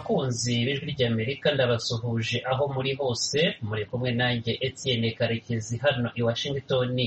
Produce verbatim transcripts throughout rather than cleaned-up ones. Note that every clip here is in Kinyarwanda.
bakunzi b'ijwi ry'Amerika ndabasuhuje aho muri hose, muri kumwe nanjye Etienne Karekezi hano i Washington.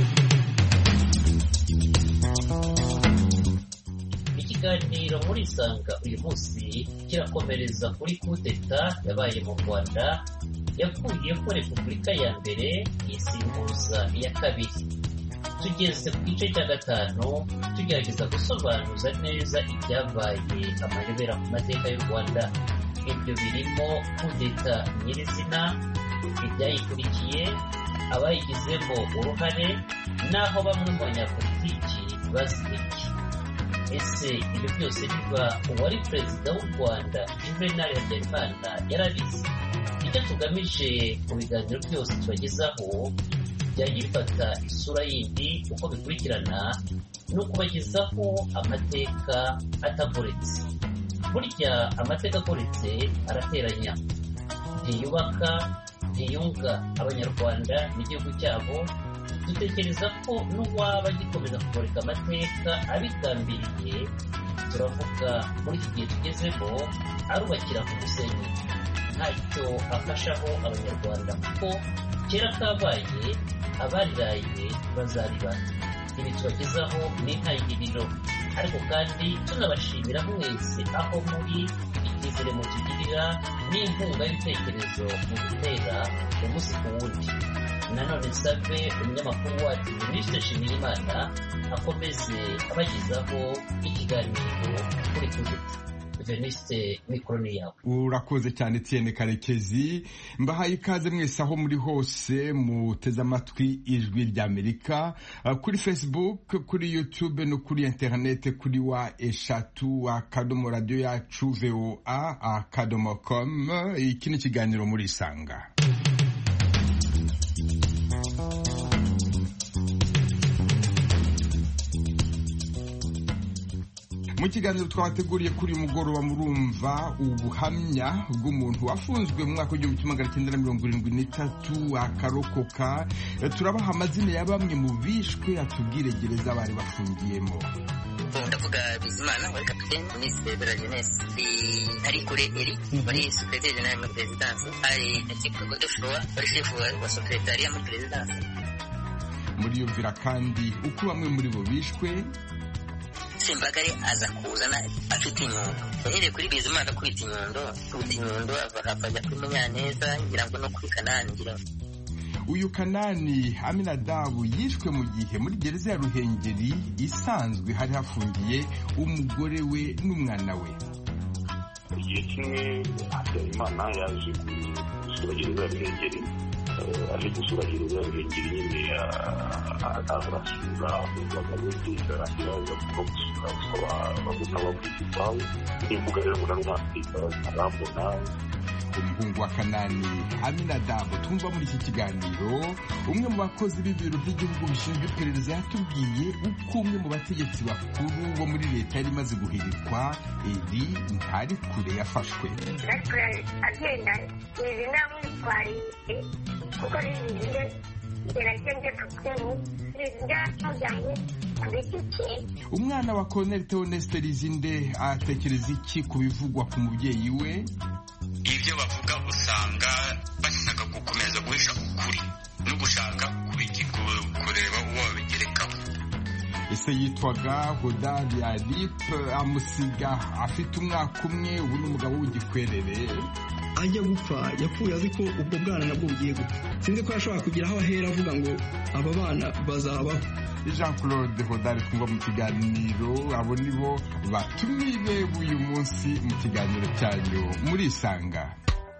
Ikiganiro muri Sanga uyu munsi kirakomereza kuri kudeta yabaye mu Rwanda yakuye ko Repubulika ya mbere isimbuza iya kabiri. Tugeze ku gice cya gatanu tugerageza gusobanuza neza ibyabaye amayobera ku mateka y'u Rwanda. Ibyo birimo kudeta nyirizina, ibyayikurikiye, abayigizemo uruhare, n'aho bamwe mu banyapolitiki bazibiki. Ese ibyo byose biba uwari perezida w'u Rwanda Juvenal Habyarimana yarabizi? Icyo tugamije mu biganiro byose tubagezaho byajya bifata isura yindi uko bikurikirana, no kubagezaho amateka atagoretse. Burya amateka agoretse arateranya, ntiyubaka, ntiyunga abanyarwanda n'igihugu cyabo. Dutekereza ko n'uwaba agikomeza kugoreka amateka abigambiriye, turavuga muri iki gihe tugezemo, arubakira ku musenyi, ntacyo afashaho abanyarwanda, kuko kera kabaye abariraye bazariba. Ibi tubagezaho ni intangiriro, ariko kandi tunabashimira mwese aho muri, icyizere mutugirira n'inkunga y'ibitekerezo mu gutera umunsi ku wundi. Nanone nsabe umunyamakuru wacu Mister Nshimiyimana akomeze abagezaho ikiganiro kuri kudeta. Veniste, mikoro ni yawe. Urakoze cyane Etienne Karekezi. Mbahaye ikaze mwese aho muri hose muteze amatwi ijwi ry'Amerika, kuri Facebook, kuri YouTube no kuri internet, kuri wa eshatu akadomo radio yacu V O A akadomo com. Iki ni ikiganiro muri Sanga. Mu kiganiro twabateguriye kuri uyu mugoroba murumva ubuhamya bw'umuntu wafunzwe mu mwaka w'igihumbi kimwe magana cyenda mirongo irindwi n'itatu akarokoka. Turabaha amazina ya bamwe mu bishwe, atubwire gereza bari bafungiyemo. Ndavuga Bizimana wari kapiteni Minisitiri de la Jeunesse, ari kure eri wari secrétaire général muri présidence, ari Etienne Godefroy wari chef wa secrétariat muri présidence. Muri iyo vira kandi uko bamwe muri bo bishwe. Sembagare aza kuzana afite inyundo, yahereye kuri Bizimana akubita inyundo, akubita inyundo akajya kuri Munyaneza, ngira ngo no kuri Kanani. Ngira uyu Kanani Aminadabu yishwe mu gihe muri gereza ya Ruhengeri isanzwe hari hafungiye umugore we n'umwana we. Igihe kimwe Habyarimana yaje gusura gereza ya Ruhengeri, aje gusura gereza ya Ruhengeri nyine arasura abagabo b'inzira aza kuba gusura abagabo b'abakwitipawe n'imbuga rero munarumwatika arambona. Umuhungu wa Kanani Aminadabu twumva muri iki kiganiro, umwe mu bakozi b'ibiro by'igihugu bishinzwe iperereza, yatubwiye uko umwe mu bategetsi bakuru bo muri leta yari imaze guhirikwa eri ntari kure yafashwe. agenda izi namwitwariye kuko rizije gerageze kutemu rizija mujyanye ku giti cye. Umwana wa Colonel Theoneste Rizinde atekereza iki ku bivugwa ku mubyeyi we? Ibyo bavuga usanga bashaka gukomeza guhisha ukuri no gushaka kureba uwo babigerekaho. Ese yitwaga Hodari Alipe, amusiga afite umwaka umwe, ubu n'umugabo w'igikwerere. Ajya gupfa yapfuye azi ko ubwo bwana nabwo bugiye gupfa. Sinzi ko yashobora kugira aho ahera avuga ngo aba bana bazabaho. Jean Claude Hodari twumva mu kiganiro, abo nibo batumire uyu munsi mu kiganiro cyanyu muri Sanga.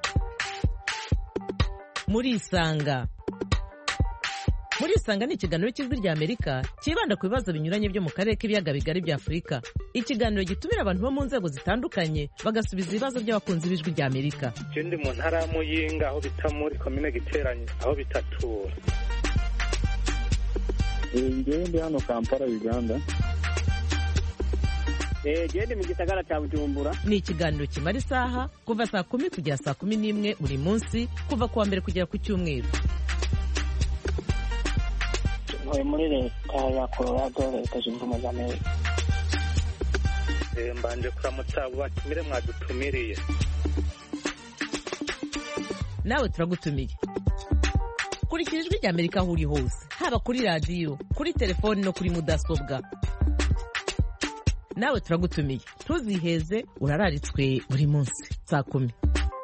Muri Sanga. Muri Sanga ni ikiganiro cy'ijwi ry'Amerika kibanda ku bibazo binyuranye byo mu karere k'ibiyaga bigari bya Afurika. Ikiganiro gitumira abantu bo mu nzego zitandukanye bagasubiza ibibazo by'abakunzi b'ijwi ry'Amerika. Ikindi mu ntara ya Muyinga aho bita muri komine Giteranye aho bitatura. Ngewe ndi hano Kampala Uganda. Gende mu gisagara cya Bujumbura. Ni ikiganiro kimara isaha kuva saa kumi kugera saa kumi n'imwe buri munsi, kuva kuwa mbere kugera ku cyumweru. Ntuye muri leta ya Colorado, leta zunze ubumwe za Amerika. mbanje kuramutsa abo batumire mwadutumiriye. nawe turagutumiye. Kurikira ijwi rya Amerika aho uri hose, haba kuri radiyo, kuri telefoni no kuri mudasobwa. Nawe turagutumiye, ntuziheze, urararitswe buri munsi saa kumi.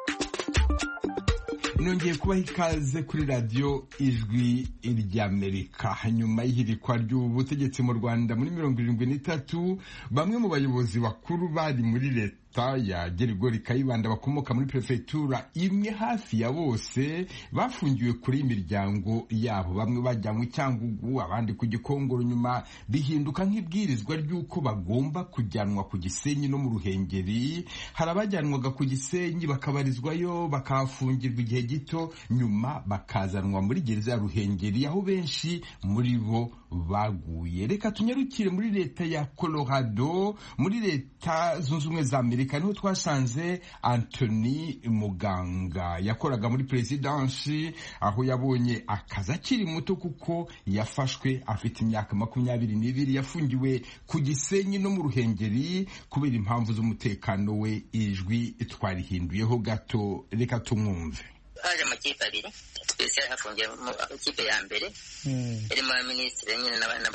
nongeye kubaha ikaze kuri radiyo ijwi ry'Amerika. Nyuma y'ihirikwa ry'ubutegetsi mu Rwanda muri mirongo irindwi n'itatu, bamwe mu bayobozi bakuru bari muri leta ya Gerigori Kayibanda bakomoka muri prefectura imwe hafi ya bose bafungiwe kuri imiryango yabo. Bamwe bajyanywe Cyangugu, abandi ku Gikongoro, nyuma bihinduka nk'ibwirizwa ry'uko bagomba kujyanwa ku Gisenyi no mu Ruhengeri. Hari abajyanwaga ku Gisenyi bakabarizwayo bakahafungirwa igihe gito, nyuma bakazanwa muri gereza ya Ruhengeri aho benshi muri bo baguye. Reka tunyarukire muri leta ya Colorado, muri leta zunze ubumwe za Amerika, niho twasanze Anthony Muganga. Yakoraga muri presidansi aho yabonye akazi akiri muto kuko yafashwe afite imyaka makumyabiri n'ibiri. Yafungiwe ku Gisenyi no mu Ruhengeri kubera impamvu z'umutekano we. Ijwi twarihinduyeho gato, reka tumwumve. haje amakipe abiri, twese hafungiye mu ikipe ya mbere irimo abaminisitiri nyine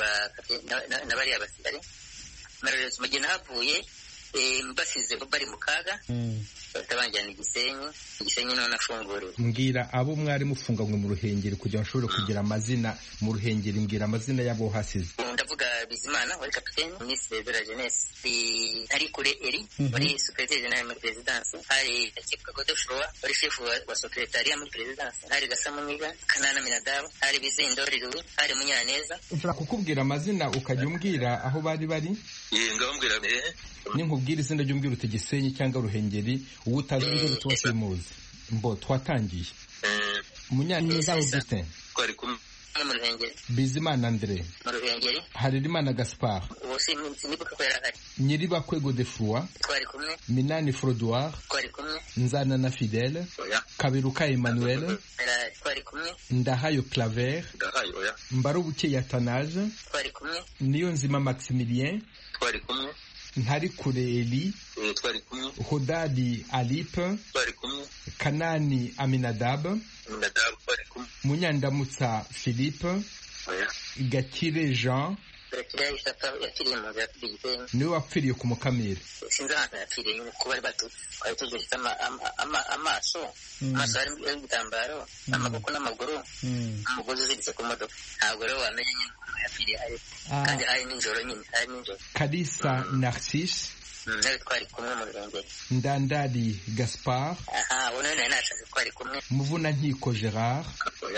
n'abari abasirikare. Mararetse mu gihe nahavuye basize bari mu kaga batabanjyana Igisenyi. Igisenyi none afunguriwe. Mbwira abo mwari mufunganywe mu Ruhengeri kugira ngo nshobore kugira amazina mu Ruhengeri. Mbwira amazina y'abo hasize. Ndavuga Bizimana wari kapiteni, minisitiri de la jeunesse, ari kure eri wari secrétaire général muri présidence, hari Chipka Godefroy wari chef wa secrétariat muri présidence, hari Gasamuniga, Kanana Minadabu, hari Bizindori Louis, hari Munyaneza. Nshobora kukubwira amazina ukajya umbwira aho bari bari? Yee, ngambwira eh ni nkubwira izina ry'umbwira uti Gisenyi cyangwa Ruhengeri, uwo utazi ngo twose muzi. Mbo twatangiye. Eh Munyaneza Augustin kwari kumwe mu Ruhengeri. Bizimana André mu Ruhengeri. Harerimana Gaspard. Bose nibuka ko yarahari. Nyiribakwe Godefroy twari kumwe. Minani Frodoir twari kumwe. Nzana na Fidèle. Oya. Kaberuka Emmanuel. twari kumwe. Ndahayo Claver. Ndahayo oya. Mbarubuke Yatanage. twari kumwe. Niyonzima Maximilien. twari kumwe. Ntari kure Eli. twari kumwe. Hodadi Alipe. twari kumwe. Kanani Aminadab. Aminadab twari kumwe. Munyandamutsa Philippe. Oya. Gakire Jean. Gakire Isata yakiriye mu bya Gisenyi. Niwe wapfiriye ku Mukamira. Sinzi ahantu yapfiriye kuko bari batu twari tugifite amaso amaso ari ibitambaro, amaboko n'amaguru, umugozi uziritse ku modoka. Ntabwo rero wamenye nyine yapfiriye hari kandi hari n'ijoro nyine hari n'ijoro. Kalisa Narcisse. Nawe twari kumwe mu Ruhengeri. Ndandari Gaspard. Aha, ubu nawe nashatse twari kumwe. Muvunankiko Gerard.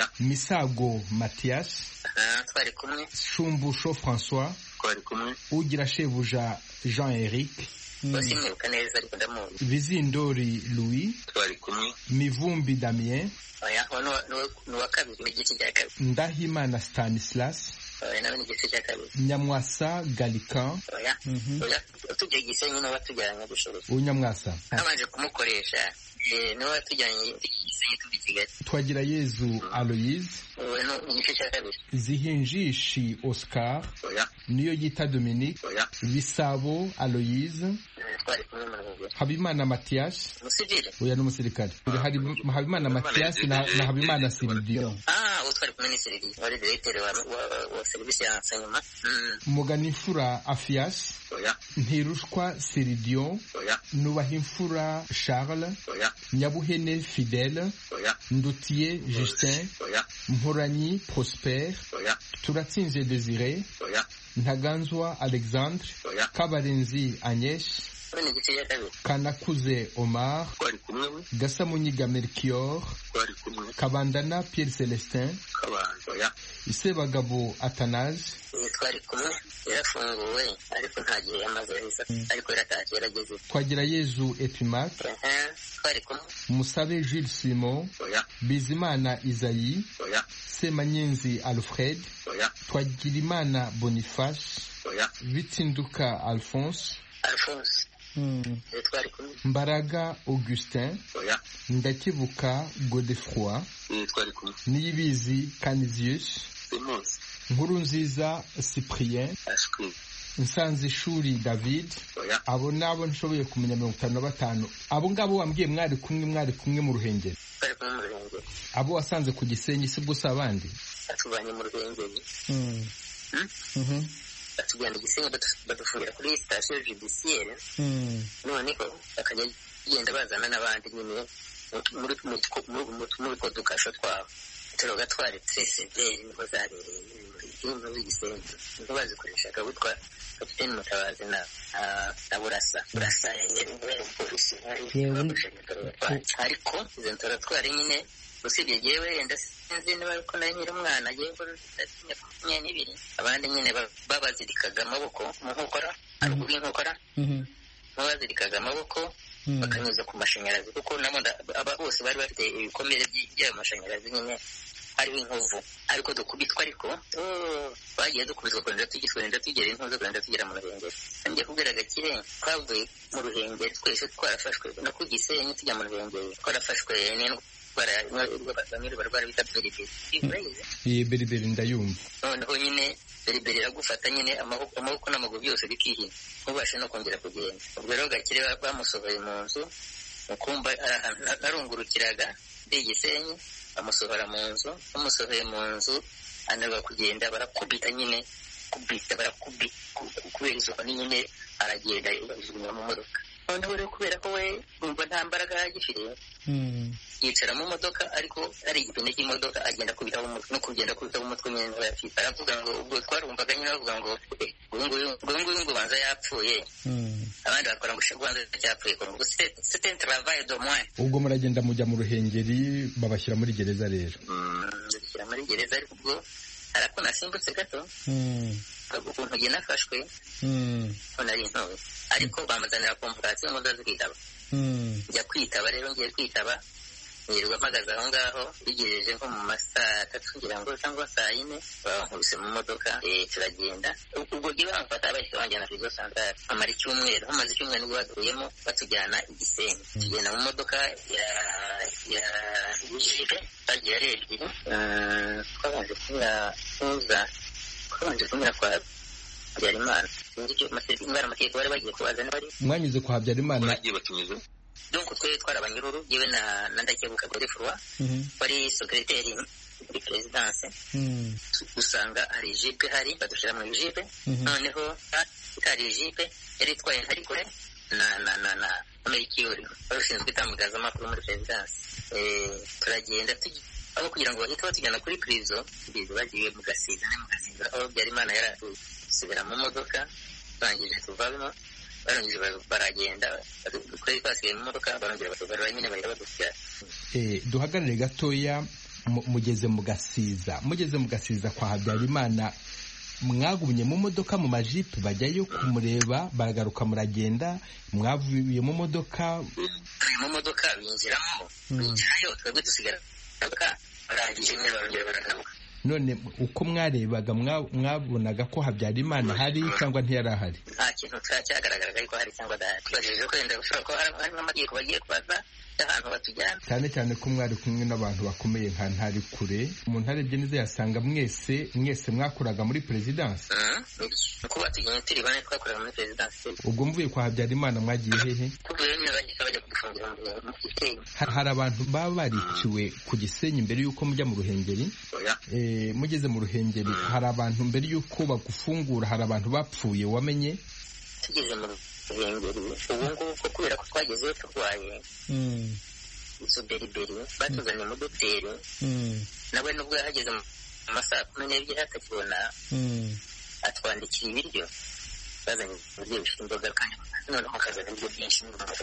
Misago Mathias. Aha, twari kumwe. Shumbusho François. Twari kumwe. Ugira shebuja Jean-Eric. Bose mwibuka neza ariko ndamuzi. Bizindori Louis. Twari kumwe. Mivumbi Damien. Oya, ni uwa kabiri mu gice cya kabiri. Ndahimana Stanislas. Oya, nawe ni igice cya kabiri. Nyamwasa Gallican. Oya, oya, tujya Gisenyi niwe watujyanye gushora. Unyamwasa. Nabanje kumukoresha. Eh, niwe watujyanye Gisenyi tubi Kigali. Twagira Yezu Aloise. Oya, no igice cya kabiri. Zihinjishi Oscar. Oya. Niyo yita Dominique. Oya. Bisabo Aloise. Twari kumwe mu Ruhengeri. Habimana Mathias. Umusivile. Oya n'umusirikare. Hari Habimana Mathias na Habimana Siridio. Ah, utwari kumwe ni Siridio. Wari directeur wa wa service ya enseignement. Muganifura Afias. Oya. Ntirushwa Siridio. Oya. Nubahimfura Charles. Oya. Nyabuhene Fidèle. Oya. Ndutiye Justin. Oya. Mporanyi Prosper. Oya. Turatsinze Désiré. Oya. Ntaganzwa Alexandre. Oya. Kabarenzi Agnes. Ni igice cya kabiri. Kanakuze Omar. Twari kumwe. Gasamunyiga Melchior. Twari kumwe. Kabandana Pierre Celestin. Kabanda. Oya. Isebagabo Athanase. Twari kumwe. Yarafunguwe ariko nta gihe yamaze hisa ariko yaratashye yarageze. Twagira Yezu Epimac. Twari kumwe. Musabe Jules Simon. Oya. Bizimana Isaïe. Oya. Semanyenzi Alfred. Oya. Twagirimana Boniface. Oya. Bitsinduka Alphonse. Alphonse. Mm. Twari kumwe. Mbaraga Augustin. Oya. Ndakibuka Godefroy. Twari kumwe. Niyibizi Canisius. Simons. Nkurunziza Cyprien. Ashwi. nsanze ishuri David abo nabo nshoboye kumenya mirongo itanu na batanu abo ngabo wambwiye mwari kumwe mwari kumwe mu Ruhengeri bari kumwe mu Ruhengeri abo wasanze ku Gisenyi si gusa abandi atubanye mu Ruhengeri mm mhm atubanye Gisenyi badufungira kuri station judiciaire mm noneho bakagenda bazana n'abandi nyine muri muri kodukasho twabo turoga twari treseveri niho zabereye muri Gisenyi niho bazikoreshaga witwa Kapiteni Mutabazi na na Burasa Burasa yari polisi ariko izo ntora twari nyine usibye jewe yenda sinzi niba ko nari nyiri umwana agiye ko makumyabiri n'ibiri abandi nyine babazirikaga amaboko mu nkokora aruguru y'inkokora babazirikaga amaboko bakanyuza ku mashanyarazi kuko namo aba bose bari bafite ibikomere by'amashanyarazi nyine hariho inkovu ariko dukubitwa ariko bagiye dukubitwa kwenda tugitwenda tugera intuzo kwenda tugera mu Ruhengeri ngiye kubwira Gakire twavuye mu Ruhengeri twese twarafashwe no ku Gisenyi tujya mu Ruhengeri twarafashwe n'indwara bamwe barwara bita beriberi iyi beriberi ndayumva noneho nyine beriberi iragufata nyine amaboko n'amaguru byose bikihina ntubashe no kongera kugenda ubwo rero Gakire bamusohoye mu nzu ukumva arungurukiraga ndi Gisenyi amusohora mu nzu amusohoye mu nzu anarwa kugenda barakubita nyine kubita barakubita kubera izuba nyine aragenda ijugunya mu modoka noneho rero kubera ko we umva nta mbaraga yagifite yicara mu modoka ariko ari igipine cy'imodoka agenda kubita umutwe no kugenda kubita umutwe nyine arafite aravuga ngo ubwo twarumvaga nyine bavuga ngo ngo ngo ngo banza yapfuye abandi bakora ngo shagwanza cyapfuye ko ngo c'est un travail de moins ubwo muragenda mujya mu Ruhengeri babashyira muri gereza rero babashyira muri gereza ariko ubwo arako nasimbutse gato ukuntu ngiye nafashwe nari ntowe ariko bamazanira convocation ngo ndaze kwitaba njya kwitaba rero ngiye kwitaba nirirwa mpagaze aho ngaho bigejeje nko mu masaa atatu ngira ngo cyangwa saa yine bankubise mu modoka turagenda ubwo gihe bamfata bahise banjyana kuri centrale amara icyumweru hamaze icyumweru nibwo baduyemo batujyana i Gisenyi tugenda mu modoka ya ya jipe bagiye ari ebyiri twabanje kunyura kuza twabanje kunyura kwa Habyarimana sinzi icyo amategeko bari bagiye kubazana bari mwanyuze kwa Habyarimana bagiye batunyuze donc twe twara abanyururu yewe na Ndakebuka Godefroy bari secrétaire muri présidence usanga hari jipe hari badushira mu jipe noneho hari jipe yari twaye hari kure na na na na Amerikiyori barushinzwe itangaza amakuru muri présidence eh turagenda aho kugira ngo bahite batujyana kuri prison bizo bagiye mu Gasiza ne mu Gasiza aho Habyarimana yarasubira mu modoka bangije tuvamo barangije baragenda kuri pasiye mu modoka barangije batugarura nyine bahita badushyira eh duhagarare gatoya mugeze mu Gasiza mugeze mu Gasiza kwa Habyarimana mwagumye mu modoka mu majipe bajyayo kumureba baragaruka muragenda mwavuye mu modoka mu modoka binjiramo binjirayo twebwe dusigara barangije nyine barongera baragaruka none uko mwarebaga mwabonaga ko Habyarimana hari cyangwa ntiyari ahari nta kintu cyagaragaraga ariko hari cyangwa adahari tubajije ko yenda gushobora ko hari n'amategeko bagiye kubaza ahantu batujyana cyane cyane ko mwari kumwe n'abantu bakomeye nka ntari kure umuntu arebye neza yasanga mwese mwese mwakoraga muri présidence uko batujyanye turi bane twakoraga muri présidence ubwo mvuye kwa Habyarimana mwagiye hehe tuvuye nyine bagiye bajya kudufungira mu Gisenyi hari abantu baba bariciwe ku Gisenyi mbere y'uko mujya mu Ruhengeri eh mugeze mu Ruhengeri hari abantu mbere y'uko bagufungura hari abantu bapfuye wamenye tugeze mu Ruhengeri ubu ngubu kubera ko twagezeyo turwaye izo beriberi batuzanye mu dogiteri nawe nubwo yahageze mu masaha kumi n'ebyiri atakibona atwandikira ibiryo bazanye ibiryo bifite imboga kandi noneho hakazana ibiryo byinshi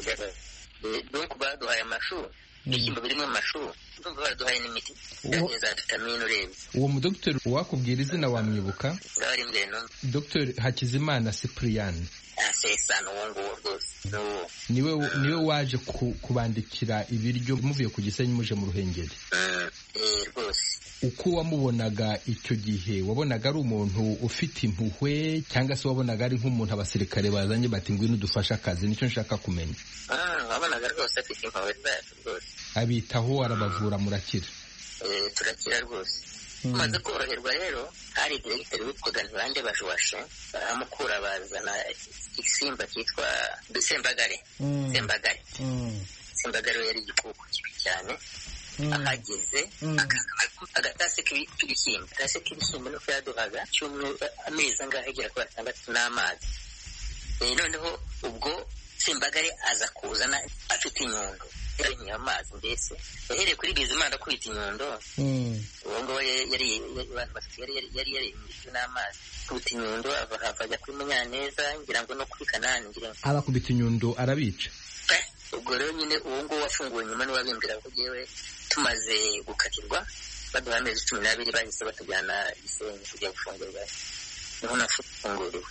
donc baduhaye amashu ibishyimbo birimo amashu ndumva baraduhaye n'imiti za vitamine urebye uwo mudogiteri wakubwira izina wamwibuka zari mbere Dr Hakizimana Cyprien asesano wongo rwose niwe niwe waje kubandikira ibiryo muvuye ku Gisenyi muje mu Ruhengeri eh rwose uko wamubonaga icyo gihe wabonaga ari umuntu ufite impuhwe cyangwa se wabonaga ari nk'umuntu abasirikare bazanye bati ngwino dufasha akazi nicyo nshaka kumenya ah wabonaga rwose afite impuhwe rwose abitaho arabavura murakira eh turakira rwose tumaze koroherwa rero hari diregiteri witwaga Ntibande Bajwashe baramukura bazana igisimba cyitwa Sembagare Sembagare Sembagare yari igikoko kibi cyane ahageze agatase k'ibishyimbo agatase k'ibishyimbo nuko yaduhaga amezi angahe agera kuri atandatu n'amazi noneho ubwo Sembagare aza kuzana afite inyundo yari amazi mbese yahereye kuri Bizimana kwita inyundo uwo ngo yari yari yari yari n'amazi kwita inyundo ava ajya kuri Munyaneza ngira ngo no kuri Kanani ngira ngo abakubita inyundo arabica ubwo rero nyine uwo ngo wafunguwe nyuma niwe wabimbwira ko yewe tumaze gukatirwa baduha amezi cumi n'abiri bahise batujyana Gisenyi kujya gufungurwa niho nafunguriwe.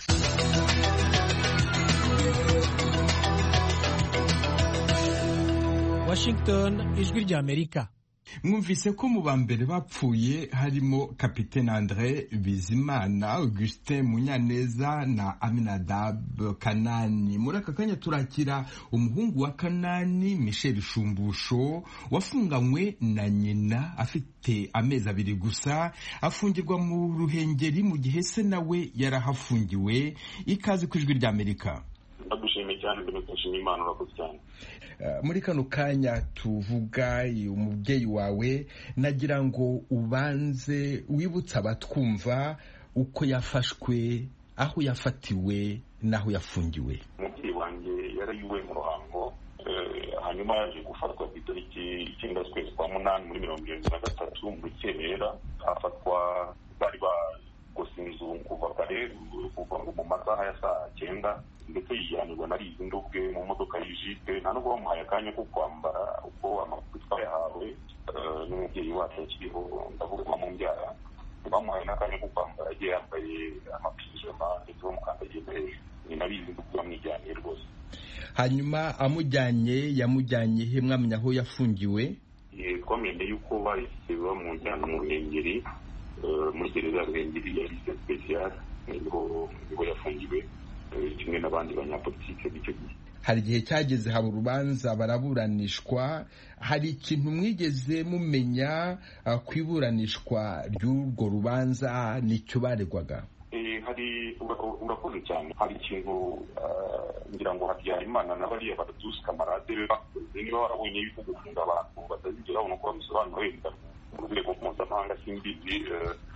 Washington, ijwi rya Amerika. Mwumvise ko mu ba mbere bapfuye harimo Kapitene André Bizimana, Augustin Munyaneza na Aminadab Kanani. Muri aka kanya turakira umuhungu wa Kanani, Michel Shumbusho, wafunganywe na nyina afite amezi abiri gusa, afungirwa mu Ruhengeri mu gihe se nawe yarahafungiwe. Ikaze ku ijwi rya Amerika. Ndagushimiye cyane ndabashimira Imana urakoze cyane. Muri kano kanya tuvuga umubyeyi wawe, nagira ngo ubanze wibutsa abatwumva uko yafashwe, aho yafatiwe n'aho yafungiwe. Umubyeyi wanjye yarayuwe mu Ruhango, hanyuma yaje gufatwa ku itariki icyenda z'ukwezi kwa munani muri mirongo irindwi na gatatu mu Rukerera. Afatwa bari bagose inzu kuva kare kuva mu masaha ya saa cyenda, ndetse yihanirwa na Rizindu ubwe mu modoka y'ijipe. Nta nubwo bamuhaye akanya ko kwambara uko amakuru twayahawe n'umubyeyi wacu akiriho, ndavuga ko mubyara bamuhaye n'akanya ko kwambara, yagiye yambaye amapijama ndetse bamukandagiye hejuru. ni na Rizindu ubwo bamwijyaniye rwose. Hanyuma amujyanye yamujyanye he, mwamenya aho yafungiwe? Twamenye yuko bahise bamujyana mu Ruhengeri, muri gereza ya Ruhengeri ya Lycée Spécial, niho yafungiwe kimwe n'abandi banyapolitike b'icyo gihe. Hari igihe cyageze haba urubanza baraburanishwa, hari ikintu mwigeze mumenya ku iburanishwa ry'urwo rubanza n'icyo baregwaga? Hari urakoze cyane, hari ikintu ngira ngo Habyarimana na bariya baradusi kamarade be bakoze, niba warabonye yuko gufunga abantu batazigera babona uko babisobanura wenda mu rwego mpuzamahanga simbizi,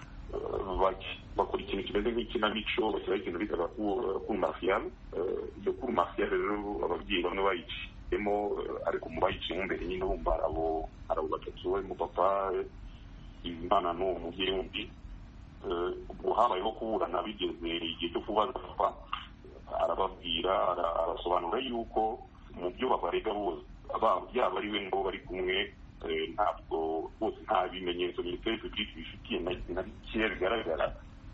bakora ikintu kimeze nk'ikinamico, bashyiraho ikintu bitaga kuru martial. Iyo kuru martial rero ababyeyi bamwe bayiciyemo, ariko mu bayiciyemo mbere nyine bumva arabo arabo batatu barimo papa, Imana n'uwo mubyeyi wundi. Ubwo habayeho kuburana, bigeze igihe cyo kubaza papa, arababwira arasobanura yuko mu byo babarega bose yaba ari we ngo bari kumwe, ntabwo bose nta bimenyetso Minisiteri Publique bifitiye na bikeya bigaragara.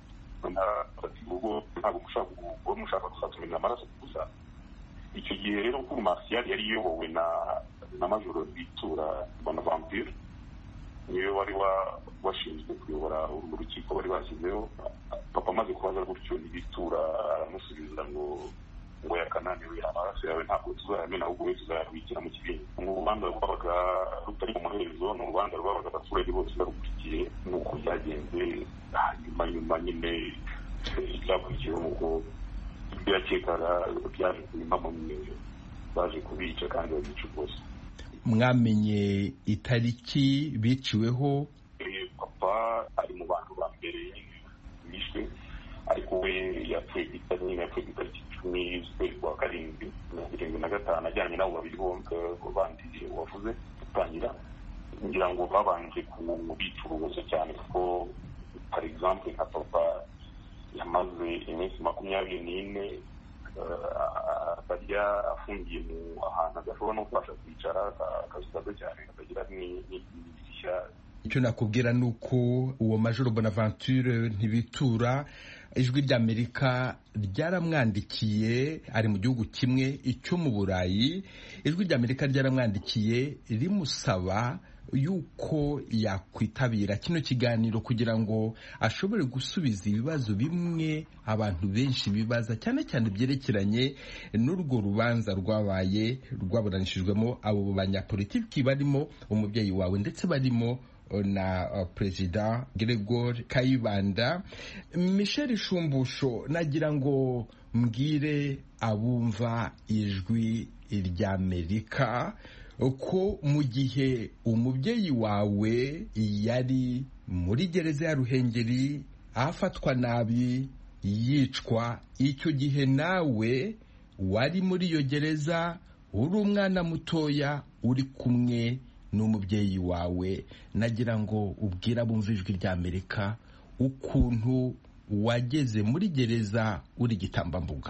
Ubwo ntabwo mushaka gusatumira amaraso gusa. Icyo gihe rero kuri Martial yari iyobowe na na Majoro Bitura Bonaventure, niwe wari washinzwe kuyobora urwo rukiko bari bashyizeho. Papa amaze kubaza gutyo Bitura aramusubiza ngo ngo yakananiwe amaraso yawe ntabwo tuzayamena, ahubwo we tuzayabikira mu kibindi. Urubanza rwabaga rutari mu muherezo, ni urubanza rwabaga abaturage bose barukurikiye. Nuko byagenze, hanyuma nyuma nyine ibyakurikiyeho nuko ibyo yakekaga byaje kubimamo, baje kubica kandi babica rwose. Mwamenye itariki biciweho? Papa ari mu bantu ba mbere bishwe, ariko we yapfuye itariki yapfuye itariki icumi z'ukwezi kwa karindwi mirongo irindwi na gatanu, ajyanye nabo babiri bombi bandi wavuze gutangira. Ngira ngo babanje kubica urubozo cyane, kuko par exemple nka papa yamaze iminsi makumyabiri n'ine akarya afungiye mu ahantu adashobora no kubasha kwicara, akazi gato cyane katagira n'idirishya. Icyo nakubwira ni uko uwo Majoro Bonaventure Ntibitura, ijwi ry'Amerika ryaramwandikiye, ari mu gihugu kimwe icyo mu Burayi. Ijwi ry'Amerika ryaramwandikiye rimusaba yuko yakwitabira kino kiganiro kugira ngo ashobore gusubiza ibibazo bimwe abantu benshi bibaza, cyane cyane byerekeranye n'urwo rubanza rwabaye rwaburanishijwemo abo banyapolitiki barimo umubyeyi wawe, ndetse barimo na uh, Perezida Gregory Kayibanda. Michel Shumbusho, nagira ngo mbwire abumva ijwi ry'Amerika ko mu gihe umubyeyi wawe yari muri gereza ya Ruhengeri afatwa nabi yicwa, icyo gihe nawe wari muri iyo gereza uri umwana mutoya uri kumwe n'umubyeyi wawe. Nagira ngo ubwire abumva ijwi ry'Amerika ukuntu wageze muri gereza uri igitambambuga.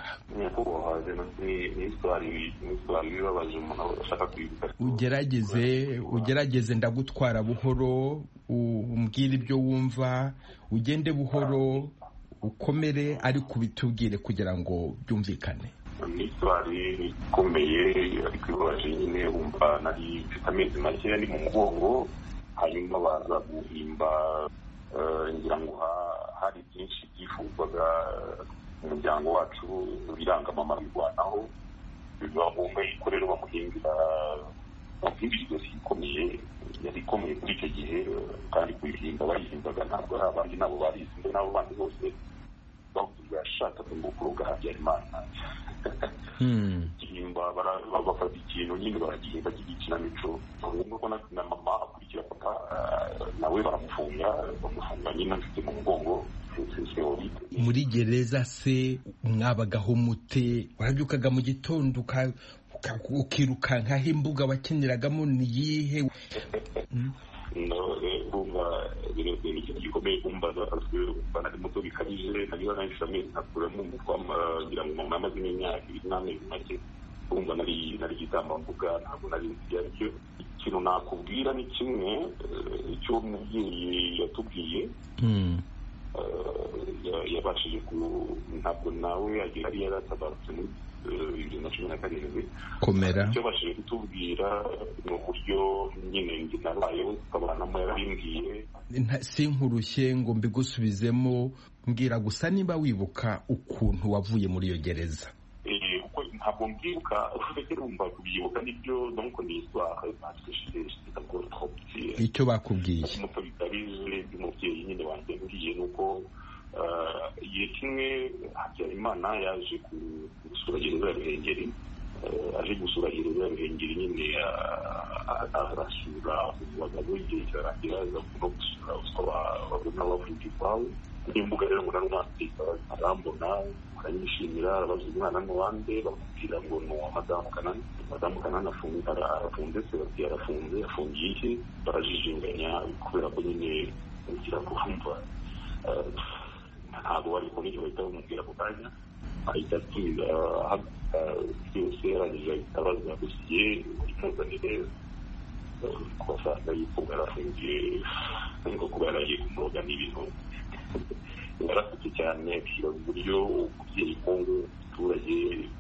ugerageze ugerageze ndagutwara buhoro, umbwire ibyo wumva, ugende buhoro, ukomere ariko ubitubwire kugira ngo byumvikane. Isitwari ikomeye ariko ibabaje nyine, wumva nari mfite amezi make ari mu mugongo, hanyuma baza guhimba, ngira ngo hari byinshi byifuzwaga umuryango wacu biranga mama birwanaho, biba ngombwa yuko rero bamuhimbira bamuhimbira ijosi ikomeye, yari ikomeye kuri icyo gihe, kandi kuyihimba bayihimbaga ntabwo ari abandi nabo barizi, mbe n'abo bandi bose bavuga yashakaga ngo kuruga Habyarimana. Gihimba bafata ikintu nyine baragihimba cy'igikinamico, ngombwa ko na mama akurikira papa nawe baramufunga bamufunga nyine afite mu mugongo. Muri gereza se mwabagaho mute? Warabyukaga mu gitondo ukirukankaho imbuga wakiniragamo ni yihe? Ni ikintu gikomeye kumbaza, umva nari muto bikabije, nariba nahise amezi ntakuramo umutwe, ngira ngo mama amaze n'imyaka ibiri n'amezi make, umva nari nari igitambambuga, ntabwo nari nzi ari cyo. Ikintu nakubwira ni kimwe, icyo umubyeyi yatubwiye, yabashije ku, ntabwo nawe agira ari yaratabarutse muri bibiri na cumi na karindwi. Komera. Icyo bashije kutubwira ni uburyo nyine njye nabayeho tukabanamo, yarabimbwiye. Sinkurushye ngo mbigusubizemo, mbwira gusa niba wibuka ukuntu wavuye muri iyo gereza. Kuko ntabwo mbyibuka, ufite urumva kubyibuka nibyo, donc ni histoire parce que icyo bakubwiye umuto bikabije by'umubyeyi nyine wanjye mbwiye nuko igihe kimwe Habyarimana yaje gusura gereza ya Ruhengeri, aje gusura gereza ya Ruhengeri nyine arasura abagabo, igihe kirarangira aza no gusura ababona bavuga iwawe. Imbuga rero mbona n'umwatsi arambona, aranyishimira, arabaza umwana n'uwande, bamubwira ngo ni uwa Madamu Kanani. Madamu Kanani arafunze, se bati arafunze, afungiye iki? Barajijinganya kubera ko nyine ugira kumva ntabwo bari kubona icyo bahita bamubwira ako kanya, ahita atumiza byose, arangije ahita abaza dosiye imuzanire, kubasanga yuko yarafungiye, ariko kuba yaragiye kumuroga n'ibintu yarafite cyane, ashyira uburyo umubyeyi kongo umuturage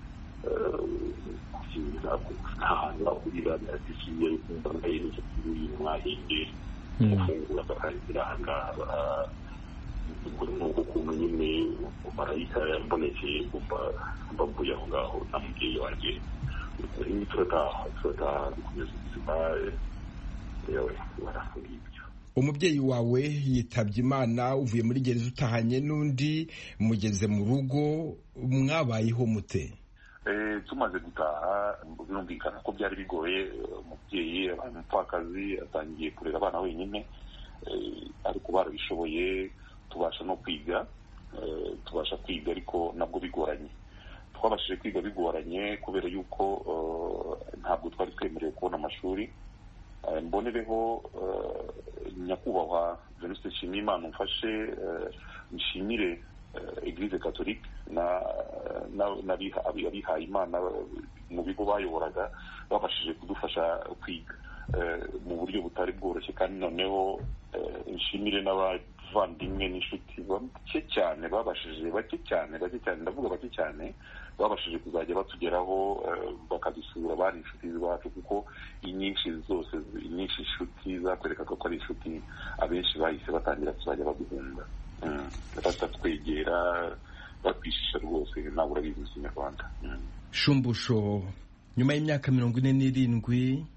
kukiza ahantu bahurira biradisiye, kumva ngaye n'icyo kintu mwahinge gufungura bakarangira ahangaha. Nuko ukuntu nyine marayika yambonekeye, kumva mbavuye aho ngaho na mubyeyi wanjye, turataha turataha dukomeza ubuzima, yewe barafungiye. Umubyeyi wawe yitabye Imana, uvuye muri gereza utahanye n'undi, mugeze mu rugo, mwabayeho mute? Tumaze gutaha birumvikana ko byari bigoye, umubyeyi umupfakazi atangiye kurera abana wenyine, ariko barabishoboye, tubasha no kwiga, tubasha kwiga ariko nabwo bigoranye. Twabashije kwiga bigoranye kubera yuko ntabwo twari twemerewe kubona amashuri. Mbonereho nyakubahwa Venuste Nshimiyimana umfashe nshimire Eglise Catholique na n'abihaye Imana mu bigo bayoboraga, babashije kudufasha kwiga mu buryo butari bworoshye, kandi noneho nshimire n'abavandimwe n'inshuti bake cyane babashije, bake cyane bake cyane ndavuga bake cyane babashije kuzajya batugeraho bakadusura, bari inshuti zacu, kuko inyinshi zose inyinshi inshuti zakwerekaga ko ari inshuti, abenshi bahise batangira kuzajya baguhunga, batatwegera batwishisha rwose, nawe urabizi mu Kinyarwanda. Shumbusho, nyuma y'imyaka mirongo ine n'irindwi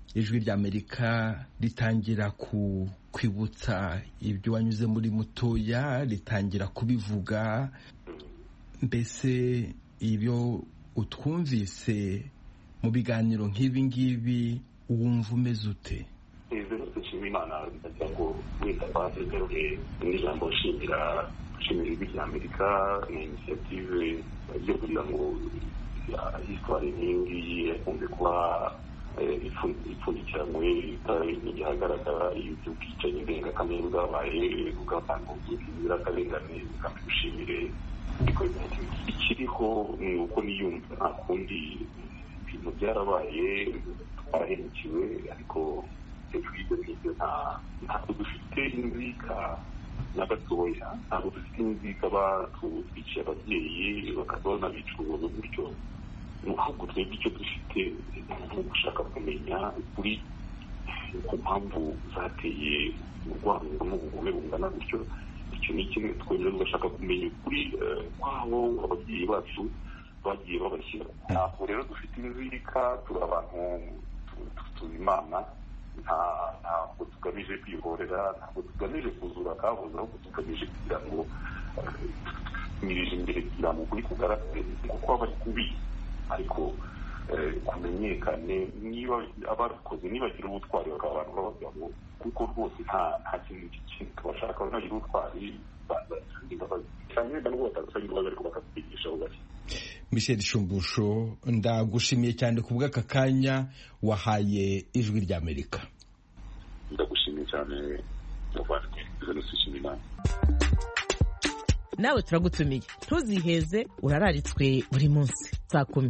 ijwi ry'Amerika ritangira ku kwibutsa ibyo wanyuze muri mutoya, ritangira kubivuga. Mbese ibyo utwumvise mu biganiro nk'ibi ngibi wumva umeze ute? Rero dushima Imana ndagira ngo wenda bazeruye n'ijambo shimira shimira ijwi ry'Amerika ni initiative yo kugira ngo histoire nk'ingiyi yakunze kuba ipfundikiranwe ihagaragara iby'ubwicanyi ndengakamere bwabaye bw'abantu bw'inzirakarengane kandi gushimire ariko ikiriho ni uko niyumva nta kundi ibintu byarabaye twarahemukiwe ariko hejuru y'ibyo ngibyo ntabwo dufite inzika na gatoya ntabwo dufite inzika batwiciye ababyeyi bakaza banabica ubuntu gutyo ahubwo twebwe icyo dufite ni ugushaka kumenya ukuri ku mpamvu zateye urwango n'ubugome bungana gutyo. Icyo ni kimwe twongera tugashaka kumenya ukuri kw'aho ababyeyi bacu bagiye babashyira. Ntabwo rero dufite inzika, turi abantu tuzi Imana, ntabwo tugamije kwihorera, ntabwo tugamije kuzura akabuze, ahubwo tugamije kugira ngo tumirije imbere kugira ngo ukuri kugaragare kuko aba ari kubi ariko kumenyekane niba ababikoze nibagira ubutwari bakaba abantu b'abagabo kuko rwose nta nta kintu kintu tubashaka bagira ubutwari cyane n'ubwo batasaba imbabazi ariko bakatwigisha aho bari. Michel Shumbusho, ndagushimiye cyane ku bw'aka kanya wahaye ijwi ry'Amerika. Ndagushimiye cyane muvandimwe Venuste Imana. Nawe turagutumiye ntuziheze, urararitswe buri munsi saa kumi.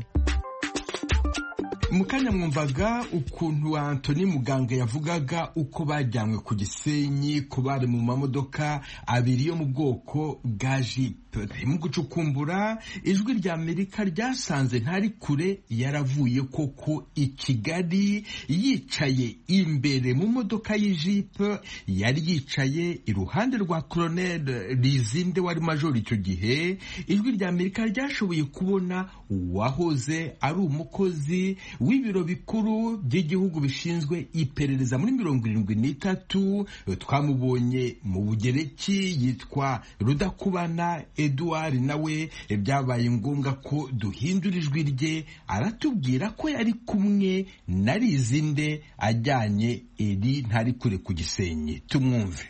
Mukanya mwumvaga ukuntu Anthony Muganga yavugaga uko bajyanywe ku Gisenyi ko bari mu mamodoka abiri yo mu bwoko bwa Jeep. Mu gucukumbura ijwi ry'Amerika ryasanze ntari kure yaravuye koko i Kigali, yicaye imbere mu modoka y'Jeep, yari yicaye iruhande rwa Colonel Lizinde wari major icyo gihe. Ijwi ry'Amerika ryashoboye kubona uwahoze ari umukozi w'ibiro bikuru by'igihugu bishinzwe iperereza muri mirongo irindwi n'itatu. Twamubonye mu Bugereki, yitwa Rudakubana Edouard, nawe byabaye ngombwa ko duhindura ijwi rye, aratubwira ko yari kumwe na Lizinde ajyanye eri ntari kure ku Gisenyi. Tumwumve.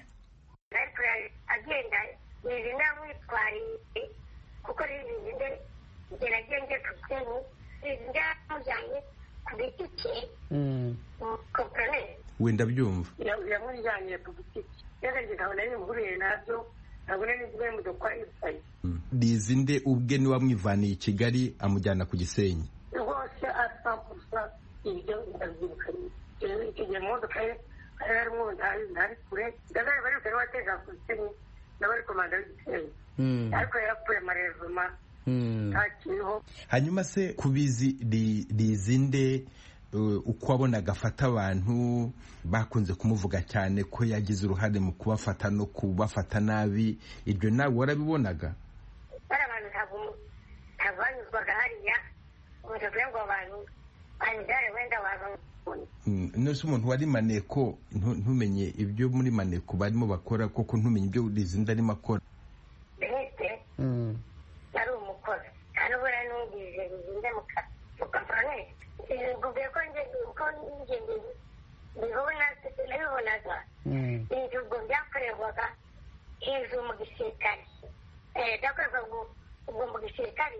agenda Lizinde amwitwariye kuko Lizinde geragenge kusenyi Lizinde amujyanye ku giti cye koproneri wenda byumva yamujyanye ku giti cye yageze nkabona n'imvurire nabyo nabona n'izwe mu dokwa isayi. Lizinde ubwe ni wamwivaniye i Kigali amujyana ku Gisenyi rwose asakusa ibyo ndabyibukanye igihe mu modoka ye harimo ntari kure ndagaye bari kure wateza ku Gisenyi n'abari komanda w'Igisenyi ariko yarapfuye amarezuma ntakiriho. Hanyuma se kubizi Lizinde uko wabonaga afata abantu bakunze kumuvuga cyane ko yagize uruhare mu kubafata no kubafata nabi, ibyo nawe warabibonaga? Bari abantu ntabwo ntabwo banyuzwaga hariya umuntu kugira ngo abantu banjare wenda bazamubona. Nose umuntu wari maneko ntumenye ibyo muri maneko barimo bakora koko, ntumenye ibyo Lizinde arimo akora? Benite yari umukozi kandi ubura n'ubwize Lizinde mukaproneri ubwiye ko nge uko nge mbibona nabibonaga ibyo ubwo byakorerwaga hejuru mu gisirikare byakorerwaga ubwo mu gisirikare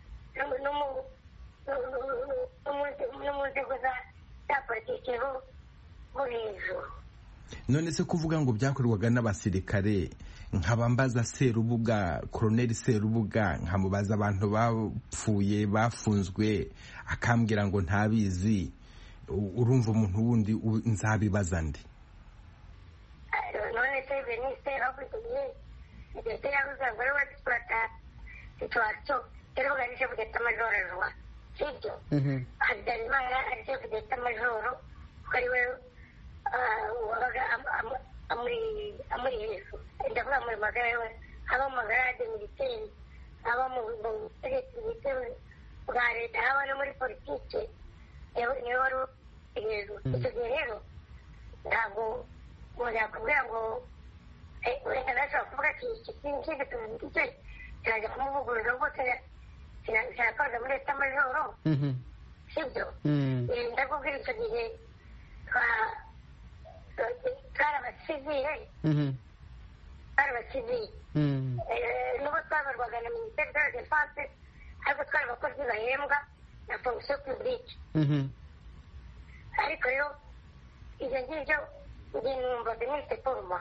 no mu nzego za politiki bo hejuru. None se kuvuga ngo byakorerwaga n'abasirikare, nkabambaza Serubuga, Colonel Serubuga, nkamubaza abantu bapfuye bafunzwe akambwira ngo ntabizi, urumva umuntu wundi nzabibaza ndi? None se Beniste havugiye ndetse yavuze ngo rero twata situation rero garishe kugeta majoro rwa sibyo Habyarimana arije kugeta majoro kari we wabaga amuri amuri hejuru ndavuga muri magara we aba magara de militaire aba mu butegetsi bwa leta aba no muri politike niwe wari hejuru icyo gihe rero ntabwo umuntu yakubwira ngo wenda ntashobora kuvuga ati iki kintu tuzi icyo kirajya kumuvugurura rwose kirakoza muri leta majoro sibyo ndakubwira icyo gihe twari abasivire twari abasivire nubwo twabarwaga na minisiteri de la defense ariko twari abakozi bahembwa na fonction publique ariko rero ibyo ngibyo njye numva benise foruma